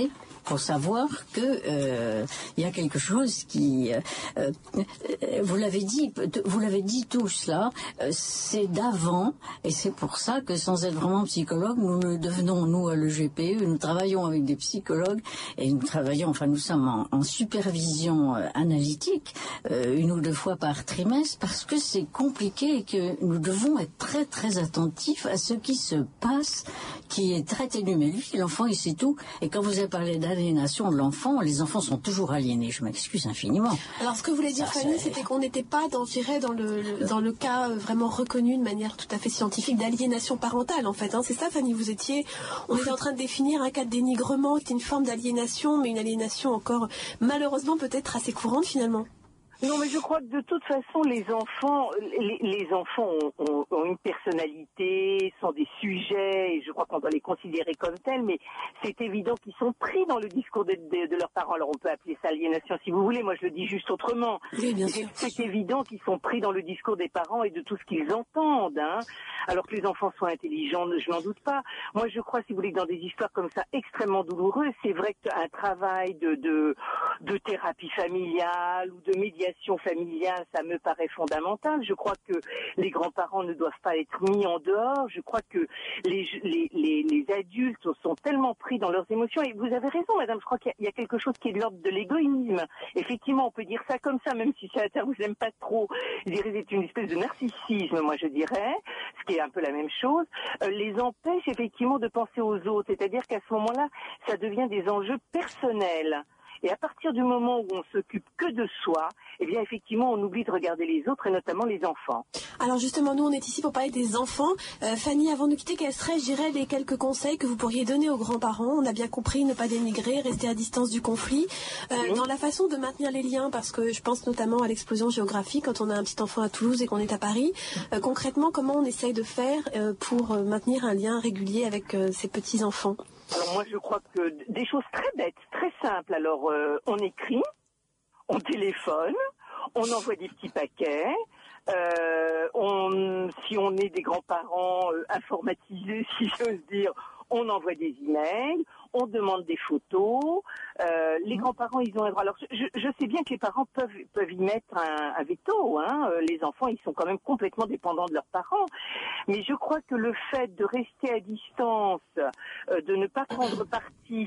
faut savoir que euh, il y a quelque chose qui, euh, euh, vous l'avez dit, vous l'avez dit tout cela, euh, c'est d'avant, et c'est pour ça que sans être vraiment psychologue, nous le devenons nous à l'E G P E, nous travaillons avec des psychologues et nous travaillons, enfin nous sommes en, en supervision euh, analytique euh, une ou deux fois par trimestre parce que c'est compliqué et que nous devons être très très attentifs à ce qui se passe, qui est très ténu. Mais lui, l'enfant, il sait tout. Et quand vous avez parlé d'aliénation de l'enfant, les enfants sont toujours aliénés. Je m'excuse infiniment. Alors, ce que voulait dire Ça, Fanny, c'est... c'était qu'on n'était pas dans, je dirais, dans le, le, dans le cas vraiment reconnu de manière tout à fait scientifique d'aliénation parentale, en fait. Hein. C'est ça, Fanny, vous étiez, on était en train de définir un cas de dénigrement, qui était une forme d'aliénation, mais une aliénation encore, malheureusement, peut-être assez courante, finalement. Non, mais je crois que de toute façon, les enfants, les, les enfants ont, ont, ont une personnalité, sont des sujets, et je crois qu'on doit les considérer comme tels, mais c'est évident qu'ils sont pris dans le discours de, de, de leurs parents. Alors on peut appeler ça aliénation si vous voulez, moi je le dis juste autrement. Oui, bien sûr. C'est évident qu'ils sont pris dans le discours des parents et de tout ce qu'ils entendent, hein. Alors que les enfants sont intelligents, je n'en doute pas. Moi je crois, si vous voulez, que dans des histoires comme ça extrêmement douloureuses, c'est vrai qu'un travail de, de, de thérapie familiale ou de médiation familiale, ça me paraît fondamental. Je crois que les grands-parents ne doivent pas être mis en dehors. Je crois que les, les, les, les adultes sont tellement pris dans leurs émotions. Et vous avez raison, madame, je crois qu'il y a quelque chose qui est de l'ordre de l'égoïsme. Effectivement, on peut dire ça comme ça, même si c'est un terme que je n'aime pas trop. Je dirais que c'est une espèce de narcissisme, moi je dirais, ce qui est un peu la même chose, euh, les empêche effectivement de penser aux autres. C'est-à-dire qu'à ce moment-là, ça devient des enjeux personnels. Et à partir du moment où on s'occupe que de soi, eh bien effectivement on oublie de regarder les autres et notamment les enfants. Alors justement, nous on est ici pour parler des enfants. Euh, Fanny, avant de quitter, quels seraient, je dirais, les quelques conseils que vous pourriez donner aux grands-parents? On a bien compris, ne pas dénigrer, rester à distance du conflit. Euh, mmh. Dans la façon de maintenir les liens, parce que je pense notamment à l'explosion géographique, quand on a un petit enfant à Toulouse et qu'on est à Paris. Euh, concrètement, comment on essaye de faire euh, pour euh, maintenir un lien régulier avec euh, ces petits-enfants? Alors moi je crois que des choses très bêtes, très simples. Alors euh, on écrit, on téléphone, on envoie des petits paquets. Euh, on, si on est des grands-parents euh, informatisés, si j'ose dire, on envoie des emails, on demande des photos. Euh, les grands-parents, ils ont un droit. Alors, je, je sais bien que les parents peuvent peuvent y mettre un, un veto. Hein. Les enfants, ils sont quand même complètement dépendants de leurs parents. Mais je crois que le fait de rester à distance, euh, de ne pas prendre parti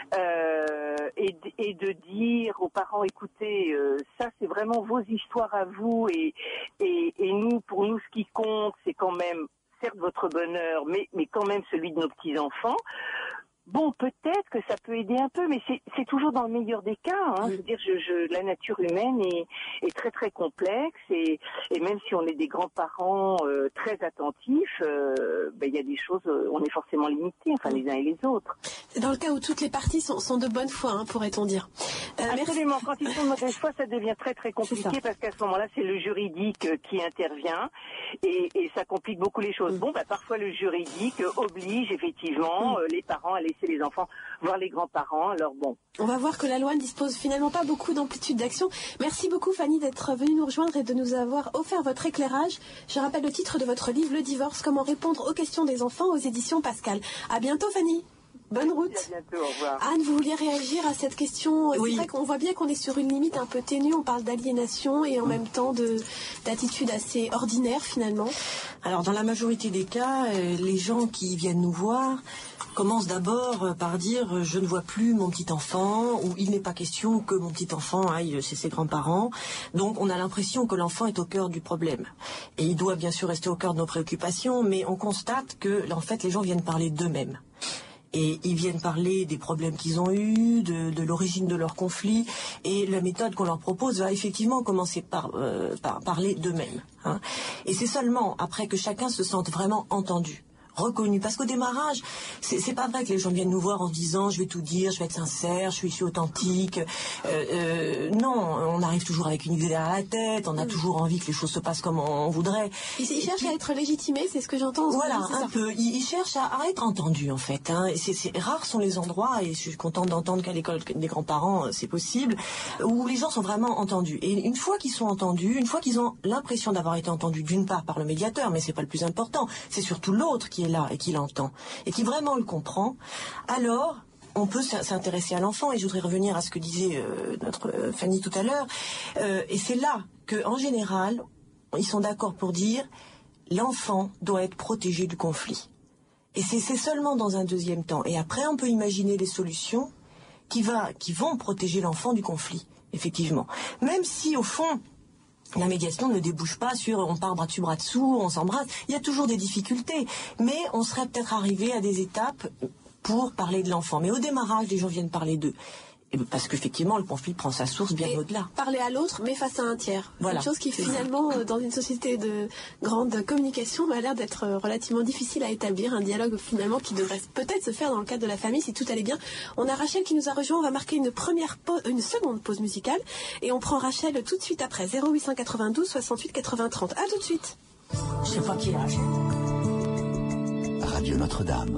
euh, et, et de dire aux parents, écoutez, euh, ça c'est vraiment vos histoires à vous et, et, et nous, pour nous, ce qui compte, c'est quand même certes votre bonheur, mais, mais quand même celui de nos petits-enfants. Bon, peut-être que ça peut aider un peu, mais c'est, c'est toujours dans le meilleur des cas. Hein. Oui. Je veux dire, je, je, la nature humaine est, est très très complexe et, et même si on est des grands-parents euh, très attentifs, euh, ben, y a des choses, euh, on est forcément limités, enfin les uns et les autres. C'est dans le cas où toutes les parties sont, sont de bonne foi, hein, pourrait-on dire. Euh, Absolument. Merci. Quand ils sont de mauvaise foi, ça devient très très compliqué parce qu'à ce moment-là, c'est le juridique qui intervient et, et ça complique beaucoup les choses. Mm. Bon, ben, parfois le juridique oblige effectivement mm. euh, les parents à laisser les enfants voir les grands-parents. Alors bon. On va voir que la loi ne dispose finalement pas beaucoup d'amplitude d'action. Merci beaucoup Fanny d'être venue nous rejoindre et de nous avoir offert votre éclairage. Je rappelle le titre de votre livre, Le divorce, comment répondre aux questions des enfants, aux éditions Pascal. À bientôt Fanny. Bonne route. À bientôt, au revoir. Anne, vous vouliez réagir à cette question? Oui. C'est vrai qu'on voit bien qu'on est sur une limite un peu ténue. On parle d'aliénation et en même temps de, d'attitude assez ordinaire finalement. Alors dans la majorité des cas, euh, les gens qui viennent nous voir commence d'abord par dire je ne vois plus mon petit enfant ou il n'est pas question que mon petit enfant aille chez ses grands-parents. Donc on a l'impression que l'enfant est au cœur du problème. Et il doit bien sûr rester au cœur de nos préoccupations, mais on constate que en fait les gens viennent parler d'eux-mêmes. Et ils viennent parler des problèmes qu'ils ont eus, de, de l'origine de leurs conflits. Et la méthode qu'on leur propose va effectivement commencer par, euh, par parler d'eux-mêmes. Hein. Et c'est seulement après que chacun se sente vraiment entendu, reconnu. Parce qu'au démarrage, c'est, c'est pas vrai que les gens viennent nous voir en se disant je vais tout dire, je vais être sincère, je suis, je suis authentique. Euh, euh, non, on arrive toujours avec une idée derrière la tête, on a mmh. toujours envie que les choses se passent comme on, on voudrait. Ils, ils cherchent puis, à être légitimés, c'est ce que j'entends. Voilà, c'est un ça. peu. Ils, ils cherchent à, à être entendus en fait. Hein. Et c'est, c'est, rares sont les endroits, et je suis contente d'entendre qu'à l'école des grands-parents, c'est possible, où les gens sont vraiment entendus. Et une fois qu'ils sont entendus, une fois qu'ils ont l'impression d'avoir été entendus d'une part par le médiateur, mais c'est pas le plus important, c'est surtout l'autre qui est là et qui l'entend et qui vraiment le comprend, alors on peut s'intéresser à l'enfant, et je voudrais revenir à ce que disait euh, notre euh, Fanny tout à l'heure, euh, et c'est là qu'en général, ils sont d'accord pour dire l'enfant doit être protégé du conflit. Et c'est, c'est seulement dans un deuxième temps. Et après, on peut imaginer les solutions qui, va, qui vont protéger l'enfant du conflit, effectivement. Même si, au fond, la médiation ne débouche pas sur on part bras dessus, bras dessous, on s'embrasse. Il y a toujours des difficultés. Mais on serait peut-être arrivé à des étapes pour parler de l'enfant. Mais au démarrage, les gens viennent parler d'eux. Parce qu'effectivement, le conflit prend sa source bien et au-delà. Parler à l'autre, mais face à un tiers. Voilà. Une chose qui, finalement, dans une société de grande communication, a l'air d'être relativement difficile à établir. Un dialogue, finalement, qui devrait peut-être se faire dans le cadre de la famille, si tout allait bien. On a Rachel qui nous a rejoint. On va marquer une première pause, une seconde pause musicale. Et on prend Rachel tout de suite après. zéro huit cent quatre-vingt-douze soixante-huit quatre-vingts trente. À tout de suite. Je sais pas qui est Rachel. Radio Notre-Dame.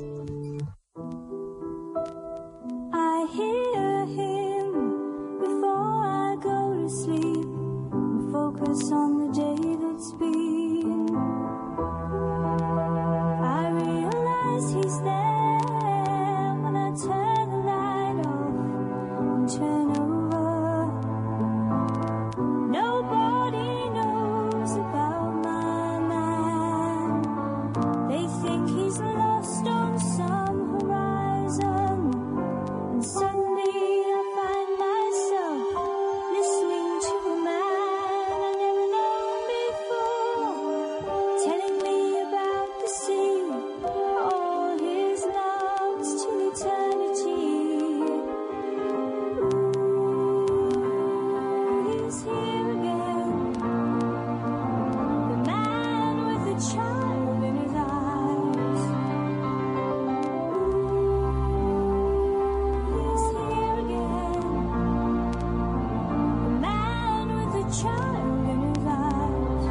I hear him before I go to sleep and focus on the day that's been. I realize he's there when I turn the light off and turn over. Nobody knows about my man. They think he's lost on some horizon. And suddenly I find myself listening to a man I never known before, telling me about the sea, all his loves till eternity. Ooh, he's here again, the man with a child in his eyes. He's here again, the man with a child in his eyes.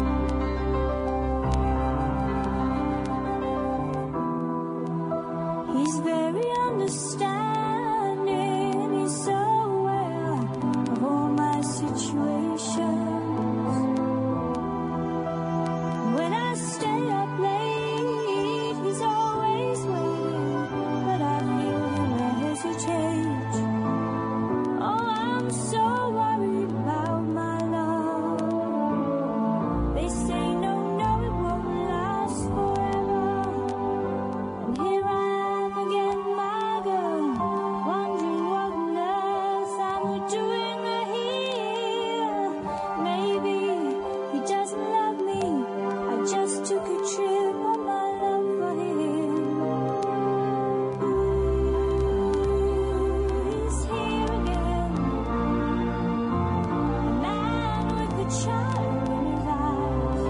He's very understanding, he's so aware of all my situations. When I stay up late, he's always waiting, but I feel him hesitate. Oh, I'm so worried about my love. They say no, no, it won't last forever. And here I am again, my girl, wondering what on earth I'm doing here. Maybe he doesn't love me. I just took a trip on my love for him. He's here again, the man with the child in his eyes.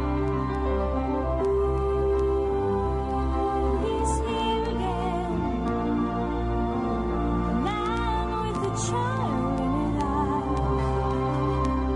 He's here again, the man with the child in his eyes.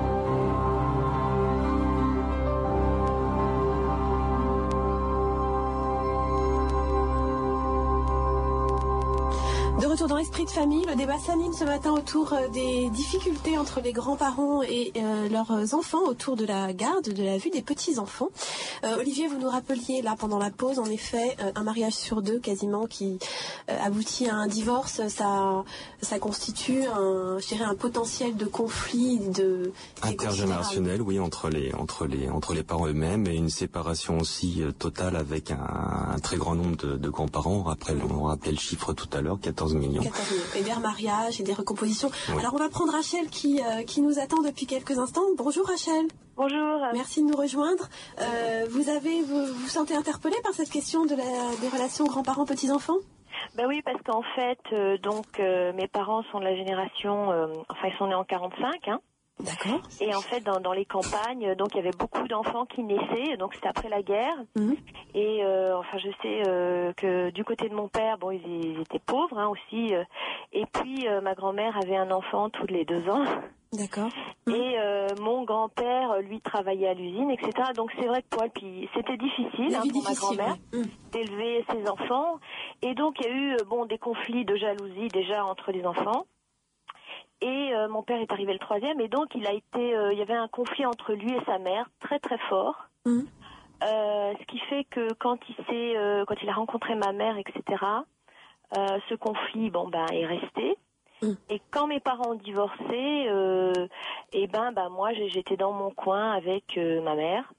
De retour dans Esprit de famille, le débat s'anime ce matin autour euh, des difficultés entre les grands-parents et euh, leurs enfants, autour de la garde, de la vue des petits-enfants. Euh, Olivier, vous nous rappeliez là pendant la pause, en effet, euh, un mariage sur deux quasiment qui euh, aboutit à un divorce, ça, ça constitue un, je dirais, un potentiel de conflit de intergénérationnel, oui, entre les entre les entre les parents eux-mêmes, et une séparation aussi euh, totale avec un, un très grand nombre de, de grands-parents. Après, on rappelait le chiffre tout à l'heure, quatorze millions. quatorze millions. Et des remariages et des recompositions. Oui. Alors on va prendre Rachel qui, euh, qui nous attend depuis quelques instants. Bonjour Rachel. Bonjour. Merci de nous rejoindre. Euh, vous avez, vous vous sentez interpellée par cette question de la, des relations grands-parents-petits-enfants ? Ben oui, parce qu'en fait, euh, donc euh, mes parents sont de la génération, euh, enfin ils sont nés en quarante-cinq, hein. D'accord. Et en fait, dans, dans les campagnes, donc il y avait beaucoup d'enfants qui naissaient, donc c'était après la guerre. Mmh. Et euh, enfin, je sais euh, que du côté de mon père, bon, ils, ils étaient pauvres, hein, aussi. Euh, et puis euh, ma grand-mère avait un enfant tous les deux ans. D'accord. Et euh, mon grand-père, lui, travaillait à l'usine, et cetera. Donc c'est vrai que pour elle, puis c'était difficile, hein, pour difficile, ma grand-mère, ouais. Mmh. d'élever ses enfants. Et donc il y a eu bon des conflits de jalousie déjà entre les enfants. Et euh, mon père est arrivé le troisième, et donc il a été, euh, il y avait un conflit entre lui et sa mère très très fort. Mmh. Euh, ce qui fait que quand il s'est, euh, quand il a rencontré ma mère, et cetera. Euh, ce conflit, bon, ben, est resté. Mmh. Et quand mes parents ont divorcé, euh, et ben, ben, moi, j'étais dans mon coin avec euh, ma mère.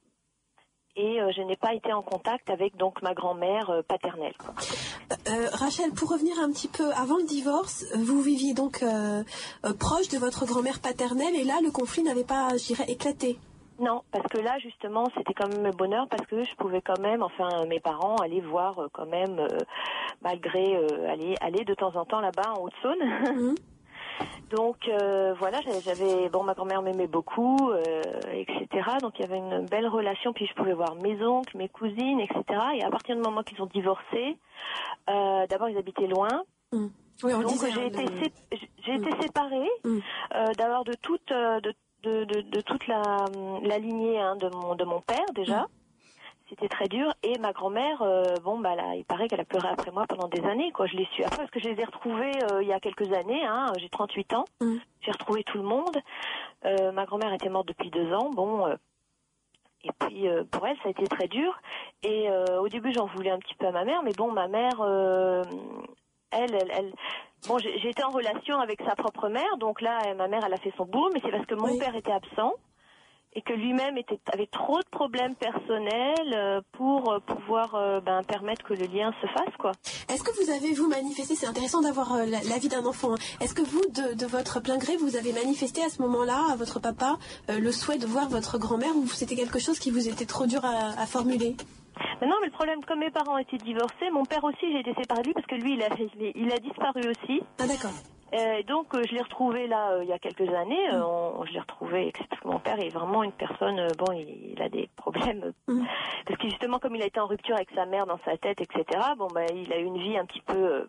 Et euh, je n'ai pas été en contact avec donc ma grand-mère euh, paternelle. Quoi. Euh, Rachel, pour revenir un petit peu avant le divorce, vous viviez donc euh, euh, proche de votre grand-mère paternelle et là le conflit n'avait pas, je dirais, éclaté. Non, parce que là justement c'était quand même le bonheur parce que je pouvais quand même, enfin mes parents aller voir euh, quand même euh, malgré euh, aller aller de temps en temps là-bas en Haute-Saône. Mmh. Donc euh, voilà, j'avais bon ma grand-mère m'aimait beaucoup, euh, et cetera. Donc il y avait une belle relation. Puis je pouvais voir mes oncles, mes cousines, et cetera. Et à partir du moment qu'ils ont divorcé, euh, d'abord ils habitaient loin. Mmh. Oui, on donc disait, j'ai hein, été le... sé... j'ai mmh. été séparée mmh. euh, d'abord de toute de de, de, de toute la la lignée hein, de mon de mon père déjà. Mmh. C'était très dur et ma grand-mère, euh, bon bah là, il paraît qu'elle a pleuré après moi pendant des années quoi. Je l'ai su après parce que je les ai retrouvés euh, il y a quelques années. Hein, j'ai trente-huit ans, mmh. j'ai retrouvé tout le monde. Euh, ma grand-mère était morte depuis deux ans. Bon, euh, et puis euh, pour elle ça a été très dur. Et euh, au début j'en voulais un petit peu à ma mère, mais bon ma mère, euh, elle, elle, elle, bon j'ai, j'ai été en relation avec sa propre mère, donc là ma mère elle a fait son boulot, mais c'est parce que mon oui. père était absent. Et que lui-même était, avait trop de problèmes personnels euh, pour euh, pouvoir euh, ben, permettre que le lien se fasse, quoi. Est-ce que vous avez, vous, manifesté, c'est intéressant d'avoir euh, la, l'avis d'un enfant, hein. Est-ce que vous, de, de votre plein gré, vous avez manifesté à ce moment-là, à votre papa, euh, le souhait de voir votre grand-mère ou c'était quelque chose qui vous était trop dur à, à formuler ? Mais non, mais le problème, comme mes parents étaient divorcés, mon père aussi, j'ai été séparée de lui parce que lui, il a, il a disparu aussi. Ah d'accord. Euh, donc euh, je l'ai retrouvé là euh, il y a quelques années. Euh, on, je l'ai retrouvé. Mon père est vraiment une personne. Euh, bon, il, il a des problèmes mm. parce que justement comme il a été en rupture avec sa mère dans sa tête, et cetera. Bon, bah il a eu une vie un petit peu, euh,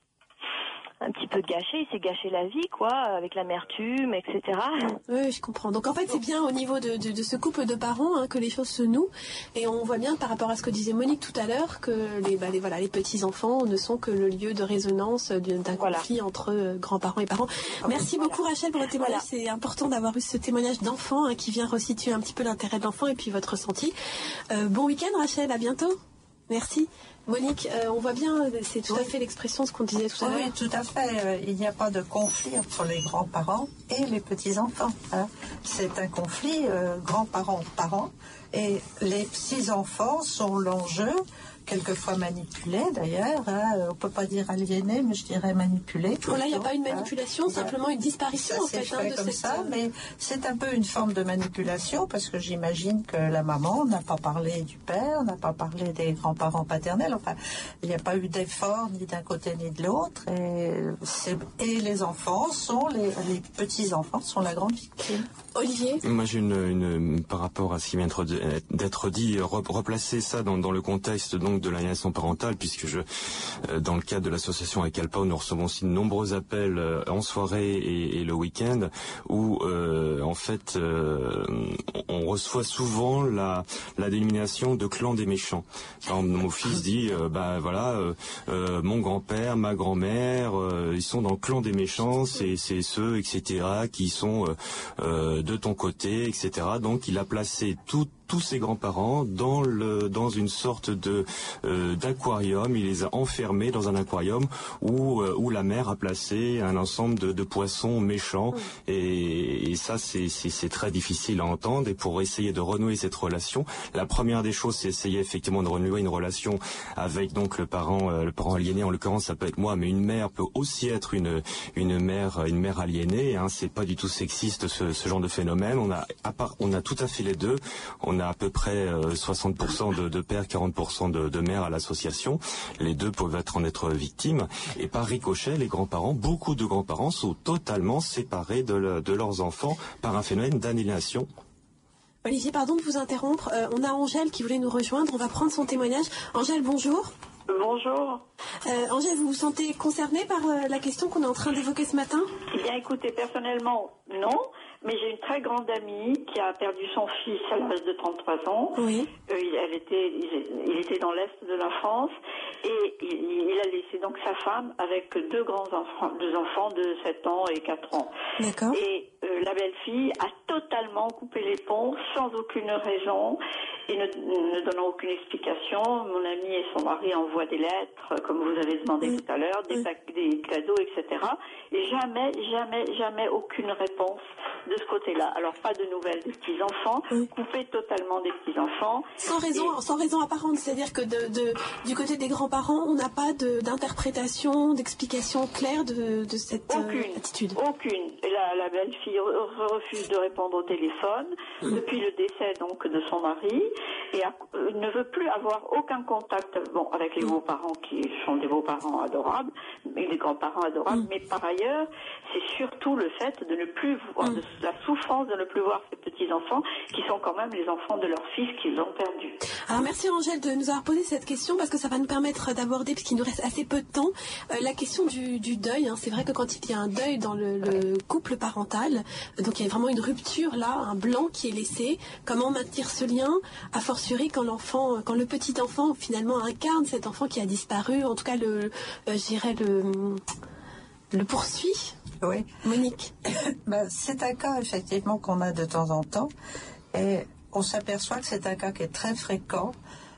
un petit peu gâchée. Il s'est gâché la vie, quoi, avec l'amertume, et cetera. Oui, je comprends. Donc en fait, c'est bien au niveau de, de, de ce couple de parents hein, que les choses se nouent. Et on voit bien par rapport à ce que disait Monique tout à l'heure que les, bah, les, voilà, les petits-enfants ne sont que le lieu de résonance d'un voilà. conflit entre euh, grands-parents et parents. Merci voilà. beaucoup Rachel pour le témoignage. Voilà. C'est important d'avoir eu ce témoignage d'enfant hein, qui vient resituer un petit peu l'intérêt de l'enfant et puis votre ressenti. Euh, bon week-end Rachel, à bientôt. Merci. Monique, euh, on voit bien, c'est tout oui. à fait l'expression de ce qu'on disait tout à oui, l'heure. Oui, tout à fait. Euh, il n'y a pas de conflit entre les grands-parents et les petits-enfants. Hein. C'est un conflit euh, grands-parents-parents. Et les petits-enfants sont l'enjeu, quelquefois manipulés d'ailleurs. Hein. On ne peut pas dire aliénés, mais je dirais manipulés. Bon, là, il n'y a pas une manipulation, hein. simplement une disparition ça en fait. fait Hein, de comme cette... ça, mais c'est un peu une forme de manipulation parce que j'imagine que la maman n'a pas parlé du père, n'a pas parlé des grands-parents paternels. Enfin, il n'y a pas eu d'effort ni d'un côté ni de l'autre. Et, et les enfants sont, les, les petits-enfants sont la grande victime. Olivier ? Moi, j'ai une, une, par rapport à ce qui vient d'être dit, replacer ça dans, dans le contexte donc de l'aliénation parentale, puisque je, dans le cadre de l'association avec Alpa, nous recevons aussi de nombreux appels en soirée et, et le week-end, où euh, en fait, euh, on reçoit souvent la, la dénomination de clan des méchants. Par exemple, mon fils dit, euh, bah voilà, euh, euh, mon grand-père, ma grand-mère, euh, ils sont dans le clan des méchants, c'est, c'est ceux, et cetera, qui sont euh, euh, de ton côté, et cetera. Donc, il a placé tout tous ses grands-parents dans le dans une sorte de euh, d'aquarium. Il les a enfermés dans un aquarium où euh, où la mer a placé un ensemble de, de poissons méchants. Mmh. Et, et ça c'est, c'est c'est très difficile à entendre. Et pour essayer de renouer cette relation, la première des choses c'est essayer effectivement de renouer une relation avec donc le parent euh, le parent aliéné. En l'occurrence ça peut être moi, mais une mère peut aussi être une une mère une mère aliénée. Hein. C'est pas du tout sexiste ce, ce genre de phénomène. On a à part on a tout à fait les deux. On à peu près euh, soixante pour cent de, de pères, quarante pour cent de, de mères à l'association. Les deux peuvent être en être victimes. Et par ricochet, les grands-parents, beaucoup de grands-parents sont totalement séparés de, le, de leurs enfants par un phénomène d'annihilation. Olivier, pardon de vous interrompre. Euh, on a Angèle qui voulait nous rejoindre. On va prendre son témoignage. Angèle, bonjour. Bonjour. Euh, Angèle, vous vous sentez concernée par euh, la question qu'on est en train d'évoquer ce matin ? Eh bien, écoutez, personnellement, non. Mais j'ai une très grande amie qui a perdu son fils à l'âge de trente-trois ans. Oui. Euh, elle était, il était dans l'est de la France et il, il a laissé donc sa femme avec deux grands enfants, deux enfants de sept ans et quatre ans. D'accord. Et euh, la belle-fille a totalement coupé les ponts sans aucune raison et ne, ne donnant aucune explication. Mon ami et son mari envoient des lettres, comme vous avez demandé oui. tout à l'heure, des, oui. des cadeaux, et cetera. Et jamais, jamais, jamais aucune réponse de ce côté-là. Alors pas de nouvelles des petits-enfants, oui. coupé totalement des petits-enfants. Sans raison, et... sans raison apparente, c'est-à-dire que de, de, du côté des grands-parents, on n'a pas de, d'interprétation, d'explication claire de, de cette aucune, euh, attitude. Aucune. Et la, la belle-fille re- refuse de répondre au téléphone mmh. depuis le décès donc de son mari et a, euh, ne veut plus avoir aucun contact bon, avec les mmh. beaux-parents qui sont des beaux-parents adorables, et des grands-parents adorables, mmh. mais par ailleurs, c'est surtout le fait de ne plus voir, mmh. de la souffrance de ne plus voir ces petits-enfants qui sont quand même les enfants de leur fils qu'ils ont perdus. Alors merci Angèle de nous avoir posé cette question parce que ça va nous permettre d'aborder, puisqu'il nous reste assez peu de temps, euh, la question du, du deuil. Hein. C'est vrai que quand il y a un deuil dans le, le couple parental, donc il y a vraiment une rupture là, un blanc qui est laissé. Comment maintenir ce lien, a fortiori quand l'enfant, quand le petit enfant finalement incarne cet enfant qui a disparu, en tout cas le, euh, je dirais le, le poursuit. Oui. Monique. Ben, c'est un cas effectivement qu'on a de temps en temps et on s'aperçoit que c'est un cas qui est très fréquent.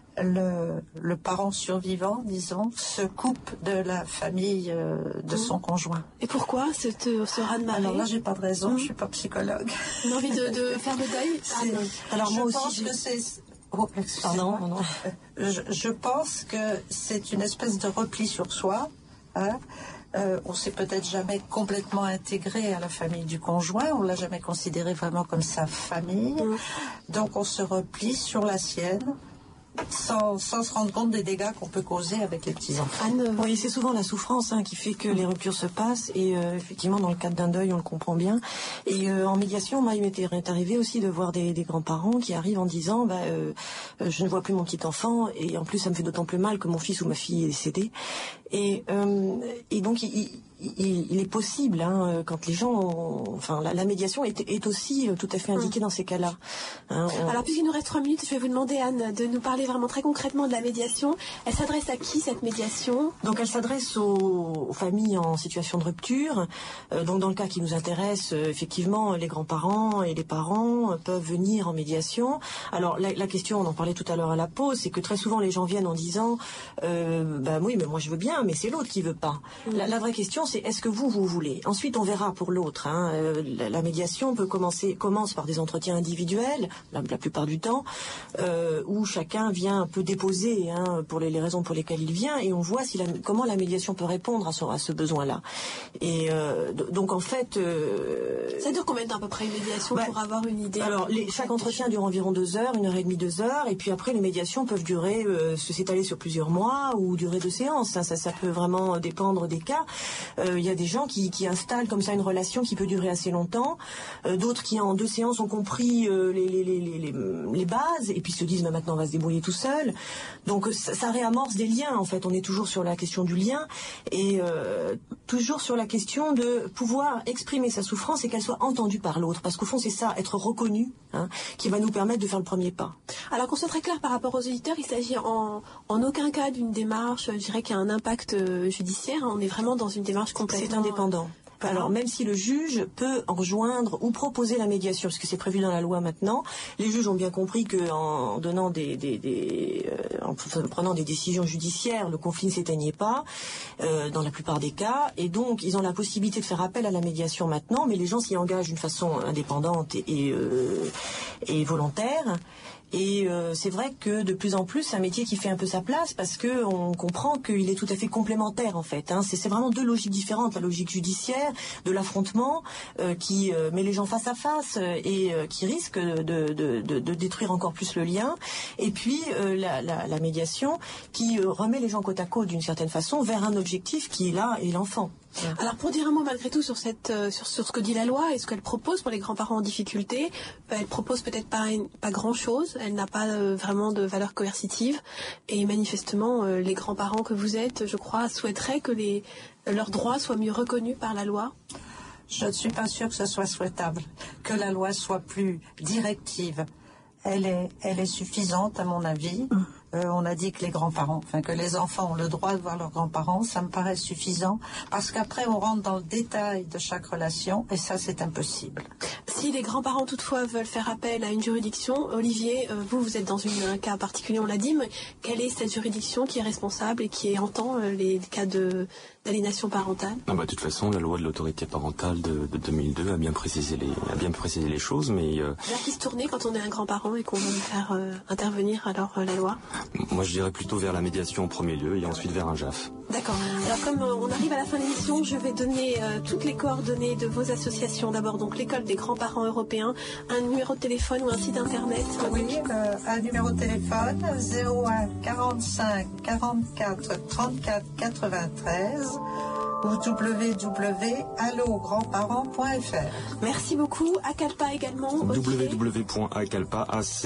Le, le parent survivant, disons, se coupe de la famille euh, de mmh. son conjoint. Et pourquoi ce, ce raz-de-marée? Alors là, j'ai pas de raison, mmh. je suis pas psychologue. Une envie de, de faire le deuil. Ah, non. Alors je moi pense aussi, que c'est. Oh, Pardon, pardon. Je, je pense que c'est une espèce de repli sur soi. Hein. Euh, on s'est peut-être jamais complètement intégré à la famille du conjoint, on l'a jamais considéré vraiment comme sa famille. Mmh. Donc on se replie sur la sienne. Sans, sans se rendre compte des dégâts qu'on peut causer avec les petits-enfants. Anne, oui, c'est souvent la souffrance hein, qui fait que les ruptures se passent et euh, effectivement dans le cadre d'un deuil on le comprend bien et euh, en médiation moi il m'était arrivé aussi de voir des, des grands-parents qui arrivent en disant bah, euh, je ne vois plus mon petit enfant et en plus ça me fait d'autant plus mal que mon fils ou ma fille est décédé et, euh, et donc il, il, il est possible hein, quand les gens ont, enfin la, la médiation est, est aussi tout à fait indiquée mmh. dans ces cas-là hein, on... Alors puisqu'il nous reste trois minutes je vais vous demander Anne de nous parler vraiment très concrètement de la médiation. Elle s'adresse à qui cette médiation? Donc elle s'adresse aux, aux familles en situation de rupture. Euh, donc dans le cas qui nous intéresse, euh, effectivement, les grands-parents et les parents euh, peuvent venir en médiation. Alors la, la question, on en parlait tout à l'heure à la pause, c'est que très souvent les gens viennent en disant euh, bah oui mais moi je veux bien mais c'est l'autre qui veut pas. Mmh. La, la vraie question c'est est-ce que vous vous voulez? Ensuite on verra pour l'autre. Hein. Euh, la, la médiation peut commencer commence par des entretiens individuels la, la plupart du temps euh, où chacun vient peut déposer hein, pour les, les raisons pour lesquelles il vient et on voit si la, comment la médiation peut répondre à ce, à ce besoin-là. Et euh, donc en fait... Euh, ça dure combien de temps à peu près une médiation bah, pour avoir une idée? Alors les, chaque entretien dure environ deux heures, une heure et demie, deux heures et puis après les médiations peuvent durer, euh, s'étaler sur plusieurs mois ou durer deux séances. Ça, ça, ça peut vraiment dépendre des cas. Il euh, y a des gens qui, qui installent comme ça une relation qui peut durer assez longtemps. Euh, d'autres qui en deux séances ont compris euh, les, les, les, les, les bases et puis se disent bah, maintenant on va se débrouiller tout seul. Donc ça, ça réamorce des liens en fait. On est toujours sur la question du lien et euh, toujours sur la question de pouvoir exprimer sa souffrance et qu'elle soit entendue par l'autre. Parce qu'au fond c'est ça, être reconnu, hein, qui va nous permettre de faire le premier pas. Alors qu'on soit très clair par rapport aux auditeurs, il s'agit en, en aucun cas d'une démarche, je dirais, qui a un impact euh, judiciaire. On est vraiment dans une démarche complètement... C'est indépendant. Alors même si le juge peut enjoindre ou proposer la médiation, parce que c'est prévu dans la loi maintenant, les juges ont bien compris qu'en donnant des, des, des euh, en prenant des décisions judiciaires, le conflit ne s'éteignait pas euh, dans la plupart des cas, et donc ils ont la possibilité de faire appel à la médiation maintenant, mais les gens s'y engagent d'une façon indépendante et, et, euh, et volontaire. Et euh, c'est vrai que de plus en plus, c'est un métier qui fait un peu sa place parce que on comprend qu'il est tout à fait complémentaire en fait. Hein. C'est, c'est vraiment deux logiques différentes, la logique judiciaire, de l'affrontement euh, qui euh, met les gens face à face euh, et euh, qui risque de, de, de, de détruire encore plus le lien. Et puis euh, la, la, la médiation qui euh, remet les gens côte à côte d'une certaine façon vers un objectif qui est là et l'enfant. Alors pour dire un mot malgré tout sur cette euh, sur, sur ce que dit la loi et ce qu'elle propose pour les grands-parents en difficulté, euh, elle propose peut-être pas une, pas grand-chose, elle n'a pas euh, vraiment de valeur coercitive et manifestement euh, les grands-parents que vous êtes, je crois, souhaiteraient que les leurs droits soient mieux reconnus par la loi. Je ne suis pas sûre que ce soit souhaitable, que la loi soit plus directive. Elle est, elle est suffisante à mon avis. Mmh. Euh, on a dit que les grands-parents, enfin que les enfants ont le droit de voir leurs grands-parents, ça me paraît suffisant, parce qu'après on rentre dans le détail de chaque relation, et ça c'est impossible. Si Si les grands-parents toutefois veulent faire appel à une juridiction, Olivier, euh, vous, vous êtes dans une, un cas particulier, on l'a dit, mais quelle est cette juridiction qui est responsable et qui entend euh, les cas de, d'aliénation parentale? Ah bah, de toute façon, la loi de l'autorité parentale de, de deux mille deux a bien précisé les, a bien précisé les choses, mais... Euh... Vers qui se tourner quand on est un grand-parent et qu'on veut faire euh, intervenir alors euh, la loi? Moi, je dirais plutôt vers la médiation en premier lieu et ensuite vers un J A F. D'accord. Alors comme euh, on arrive à la fin de l'émission, je vais donner euh, toutes les coordonnées de vos associations. D'abord donc l'école des grands-parents européens, un numéro de téléphone ou un site internet. Oui, euh, un numéro de téléphone zéro un quarante-cinq quarante-quatre trente-quatre quatre-vingt-treize ou w w w point allo grandparents point f r. Merci beaucoup. Acalpa également. w w w point acalpa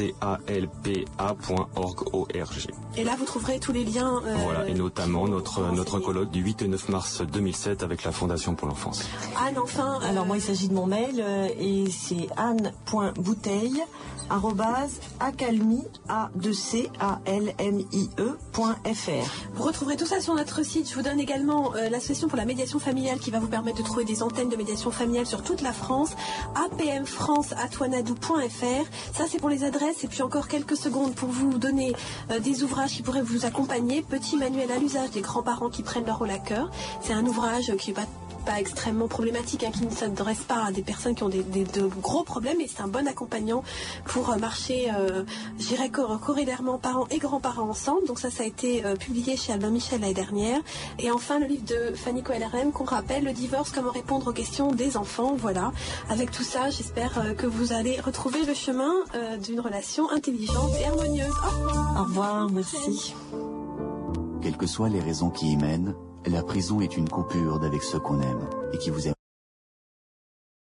point org. Et là, vous trouverez tous les liens. Euh... Voilà, et notamment notre, notre colloque du huit et neuf mars deux mille sept avec la Fondation pour l'enfance. Anne, enfin. Euh... Alors moi, il s'agit de mon mail euh, et c'est anne point bouteille arobase acalmi a deux c a l m i e point f r. Vous retrouverez tout ça sur notre site. Je vous donne également euh, l'association pour la médiation familiale qui va vous permettre de trouver des antennes de médiation familiale sur toute la France. a p m france arobase wanadoo point f r. Ça, c'est pour les adresses. Et puis encore quelques secondes pour vous donner euh, des ouvrages qui pourraient vous accompagner. Petit manuel à l'usage des grands-parents qui prennent leur rôle à cœur. C'est un ouvrage qui est pas pas extrêmement problématique, hein, qui ne s'adresse pas à des personnes qui ont des, des, de gros problèmes, et c'est un bon accompagnant pour euh, marcher, euh, je dirais, cor- corrélairement parents et grands-parents ensemble. Donc ça, ça a été euh, publié chez Albin Michel l'année dernière. Et enfin, le livre de Fanny Cohen R M qu'on rappelle, Le divorce, comment répondre aux questions des enfants. Voilà. Avec tout ça, j'espère euh, que vous allez retrouver le chemin euh, d'une relation intelligente et harmonieuse. Au revoir. Au revoir, merci. Quelles que soient les raisons qui y mènent, la prison est une coupure d'avec ceux qu'on aime et qui vous aiment.